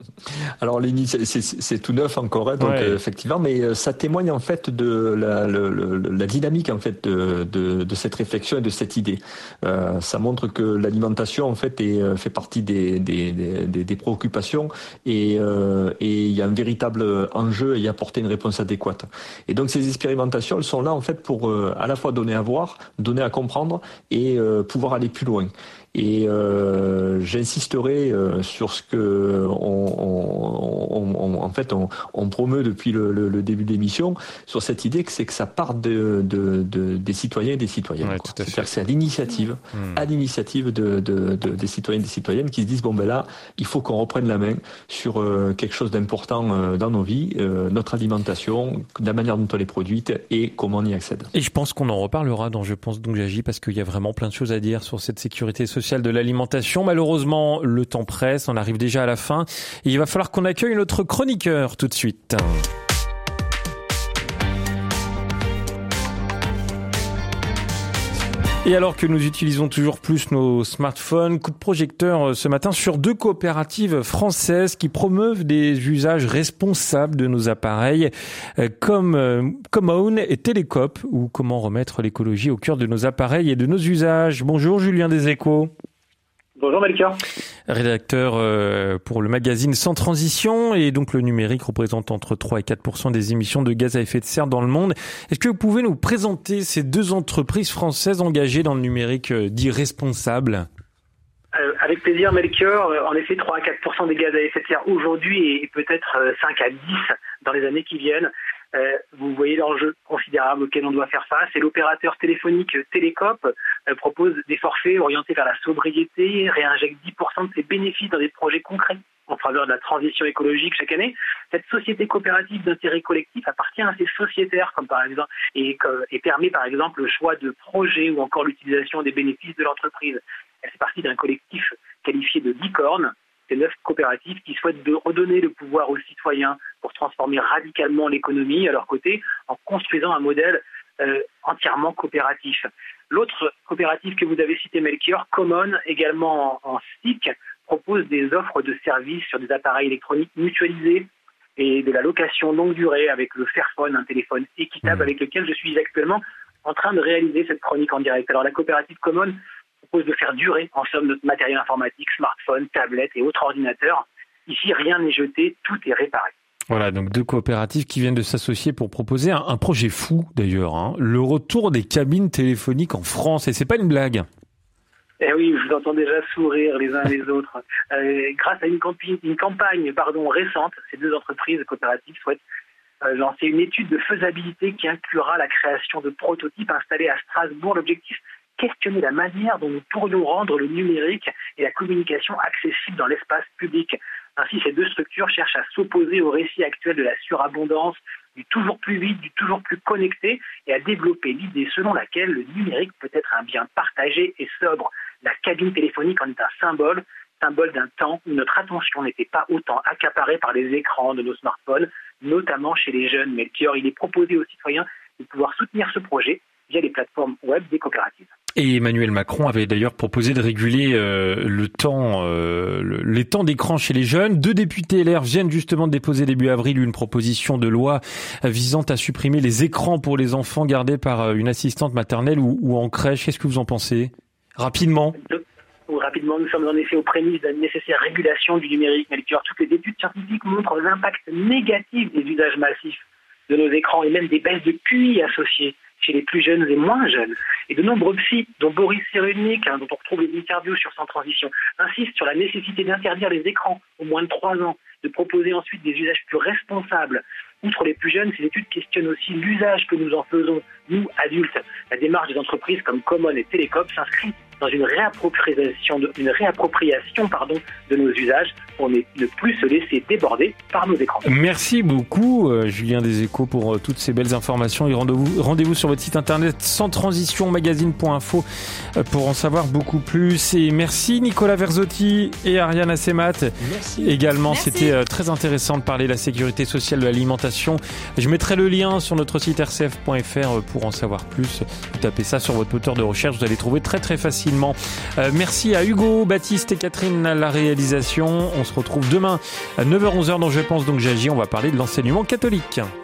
Speaker 4: Alors c'est, c'est, c'est tout neuf encore, hein, donc
Speaker 3: ouais.
Speaker 4: euh, effectivement, mais euh, ça témoigne en fait de la, le, le, la dynamique en fait de, de, de cette réflexion et de cette idée. Euh, ça montre que l'alimentation en fait est, fait partie des, des, des, des préoccupations et euh, et il y a un véritable enjeu à y apporter une réponse adéquate. Et donc ces expérimentations, elles sont là en fait pour euh, à la fois donner à voir, donner à comprendre et euh, pouvoir aller plus loin. Et euh, j'insisterai euh, sur ce que on, on, on, en fait on, on promeut depuis le, le, le début de l'émission, sur cette idée que c'est que ça part de, de, de des citoyens et des citoyennes.
Speaker 3: Ouais,
Speaker 4: quoi. C'est-à-dire que c'est à l'initiative, mmh. à l'initiative de, de, de des citoyens et des citoyennes qui se disent bon ben là, il faut qu'on reprenne la main sur euh, quelque chose d'important euh, dans nos vies, euh, notre alimentation, la manière dont elle est produite et comment on y accède.
Speaker 3: Et je pense qu'on en reparlera dans Je pense donc j'agis parce qu'il y a vraiment plein de choses à dire sur cette sécurité sociale de l'alimentation. Malheureusement, le temps presse, on arrive déjà à la fin et il va falloir qu'on accueille notre chroniqueur tout de suite. Et alors que nous utilisons toujours plus nos smartphones, coup de projecteur ce matin sur deux coopératives françaises qui promeuvent des usages responsables de nos appareils, comme Common et Télécope, ou comment remettre l'écologie au cœur de nos appareils et de nos usages. Bonjour Julien des Échos.
Speaker 9: Bonjour Melchior.
Speaker 3: Rédacteur euh, pour le magazine Sans Transition, et donc le numérique représente entre trois et quatre pour cent des émissions de gaz à effet de serre dans le monde. Est-ce que vous pouvez nous présenter ces deux entreprises françaises engagées dans le numérique euh, dit responsable ?
Speaker 9: euh, Avec plaisir Melchior. En effet, trois à quatre pour cent des gaz à effet de serre aujourd'hui et peut-être cinq à dix dans les années qui viennent. Euh, vous voyez l'enjeu considérable auquel on doit faire face. Et l'opérateur téléphonique Télécope euh, propose des forfaits orientés vers la sobriété, réinjecte dix pour cent de ses bénéfices dans des projets concrets en faveur de la transition écologique chaque année. Cette société coopérative d'intérêt collectif appartient à ces sociétaires comme par exemple et, et permet par exemple le choix de projets ou encore l'utilisation des bénéfices de l'entreprise. Elle fait partie d'un collectif qualifié de licorne. C'est neuf coopératives qui souhaitent de redonner le pouvoir aux citoyens pour transformer radicalement l'économie à leur côté en construisant un modèle euh, entièrement coopératif. L'autre coopérative que vous avez citée, Melchior, Common, également en, en S I C, propose des offres de services sur des appareils électroniques mutualisés et de la location longue durée avec le Fairphone, un téléphone équitable avec lequel je suis actuellement en train de réaliser cette chronique en direct. Alors la coopérative Common propose de faire durer en somme notre matériel informatique, smartphone, tablette et autres ordinateurs. Ici, rien n'est jeté, tout est réparé.
Speaker 3: Voilà, donc deux coopératives qui viennent de s'associer pour proposer un, un projet fou d'ailleurs, hein, le retour des cabines téléphoniques en France, et c'est pas une blague.
Speaker 9: Eh oui, je vous entends déjà sourire les uns les autres. Euh, grâce à une, campi- une campagne pardon, récente, ces deux entreprises coopératives souhaitent euh, lancer une étude de faisabilité qui inclura la création de prototypes installés à Strasbourg. L'objectif, questionner la manière dont nous pourrions rendre le numérique et la communication accessibles dans l'espace public. Ainsi, ces deux structures cherchent à s'opposer au récit actuel de la surabondance, du toujours plus vite, du toujours plus connecté, et à développer l'idée selon laquelle le numérique peut être un bien partagé et sobre. La cabine téléphonique en est un symbole, symbole d'un temps où notre attention n'était pas autant accaparée par les écrans de nos smartphones, notamment chez les jeunes. Melchior, il est proposé aux citoyens de pouvoir soutenir ce projet via les plateformes web des coopératives.
Speaker 3: Et Emmanuel Macron avait d'ailleurs proposé de réguler euh, le temps, euh, le, les temps d'écran chez les jeunes. Deux députés L R viennent justement de déposer début avril une proposition de loi visant à supprimer les écrans pour les enfants gardés par une assistante maternelle ou, ou en crèche. Qu'est-ce que vous en pensez ? Rapidement.
Speaker 9: Rapidement, nous sommes en effet aux prémices d'une nécessaire régulation du numérique. Melchior, toutes les études scientifiques montrent l'impact négatif des usages massifs de nos écrans et même des baisses de Q I associées chez les plus jeunes et moins jeunes. Et de nombreux psys, dont Boris Cyrulnik, hein, dont on retrouve les interviews sur Sans Transition, insistent sur la nécessité d'interdire les écrans aux moins de trois ans, de proposer ensuite des usages plus responsables. Outre les plus jeunes, ces études questionnent aussi l'usage que nous en faisons, nous, adultes. La démarche des entreprises comme Common et Télécope s'inscrit dans une réappropriation, de, une réappropriation pardon, de nos usages pour ne plus se laisser déborder par nos écrans.
Speaker 3: Merci beaucoup euh, Julien des Échos pour euh, toutes ces belles informations et rendez-vous, rendez-vous sur votre site internet sans transition magazine point info euh, pour en savoir beaucoup plus. Et merci Nicolas Verzotti et Ariane Assemat.
Speaker 4: Merci.
Speaker 3: Également,
Speaker 7: merci.
Speaker 3: C'était euh, très intéressant de parler de la sécurité sociale de l'alimentation. Je mettrai le lien sur notre site r c f point f r pour en savoir plus. Vous tapez ça sur votre moteur de recherche, vous allez trouver très très facilement. Euh, merci à Hugo, Baptiste et Catherine à la réalisation. On se retrouve demain à neuf heures onze dans Je pense donc j'agis. On va parler de l'enseignement catholique.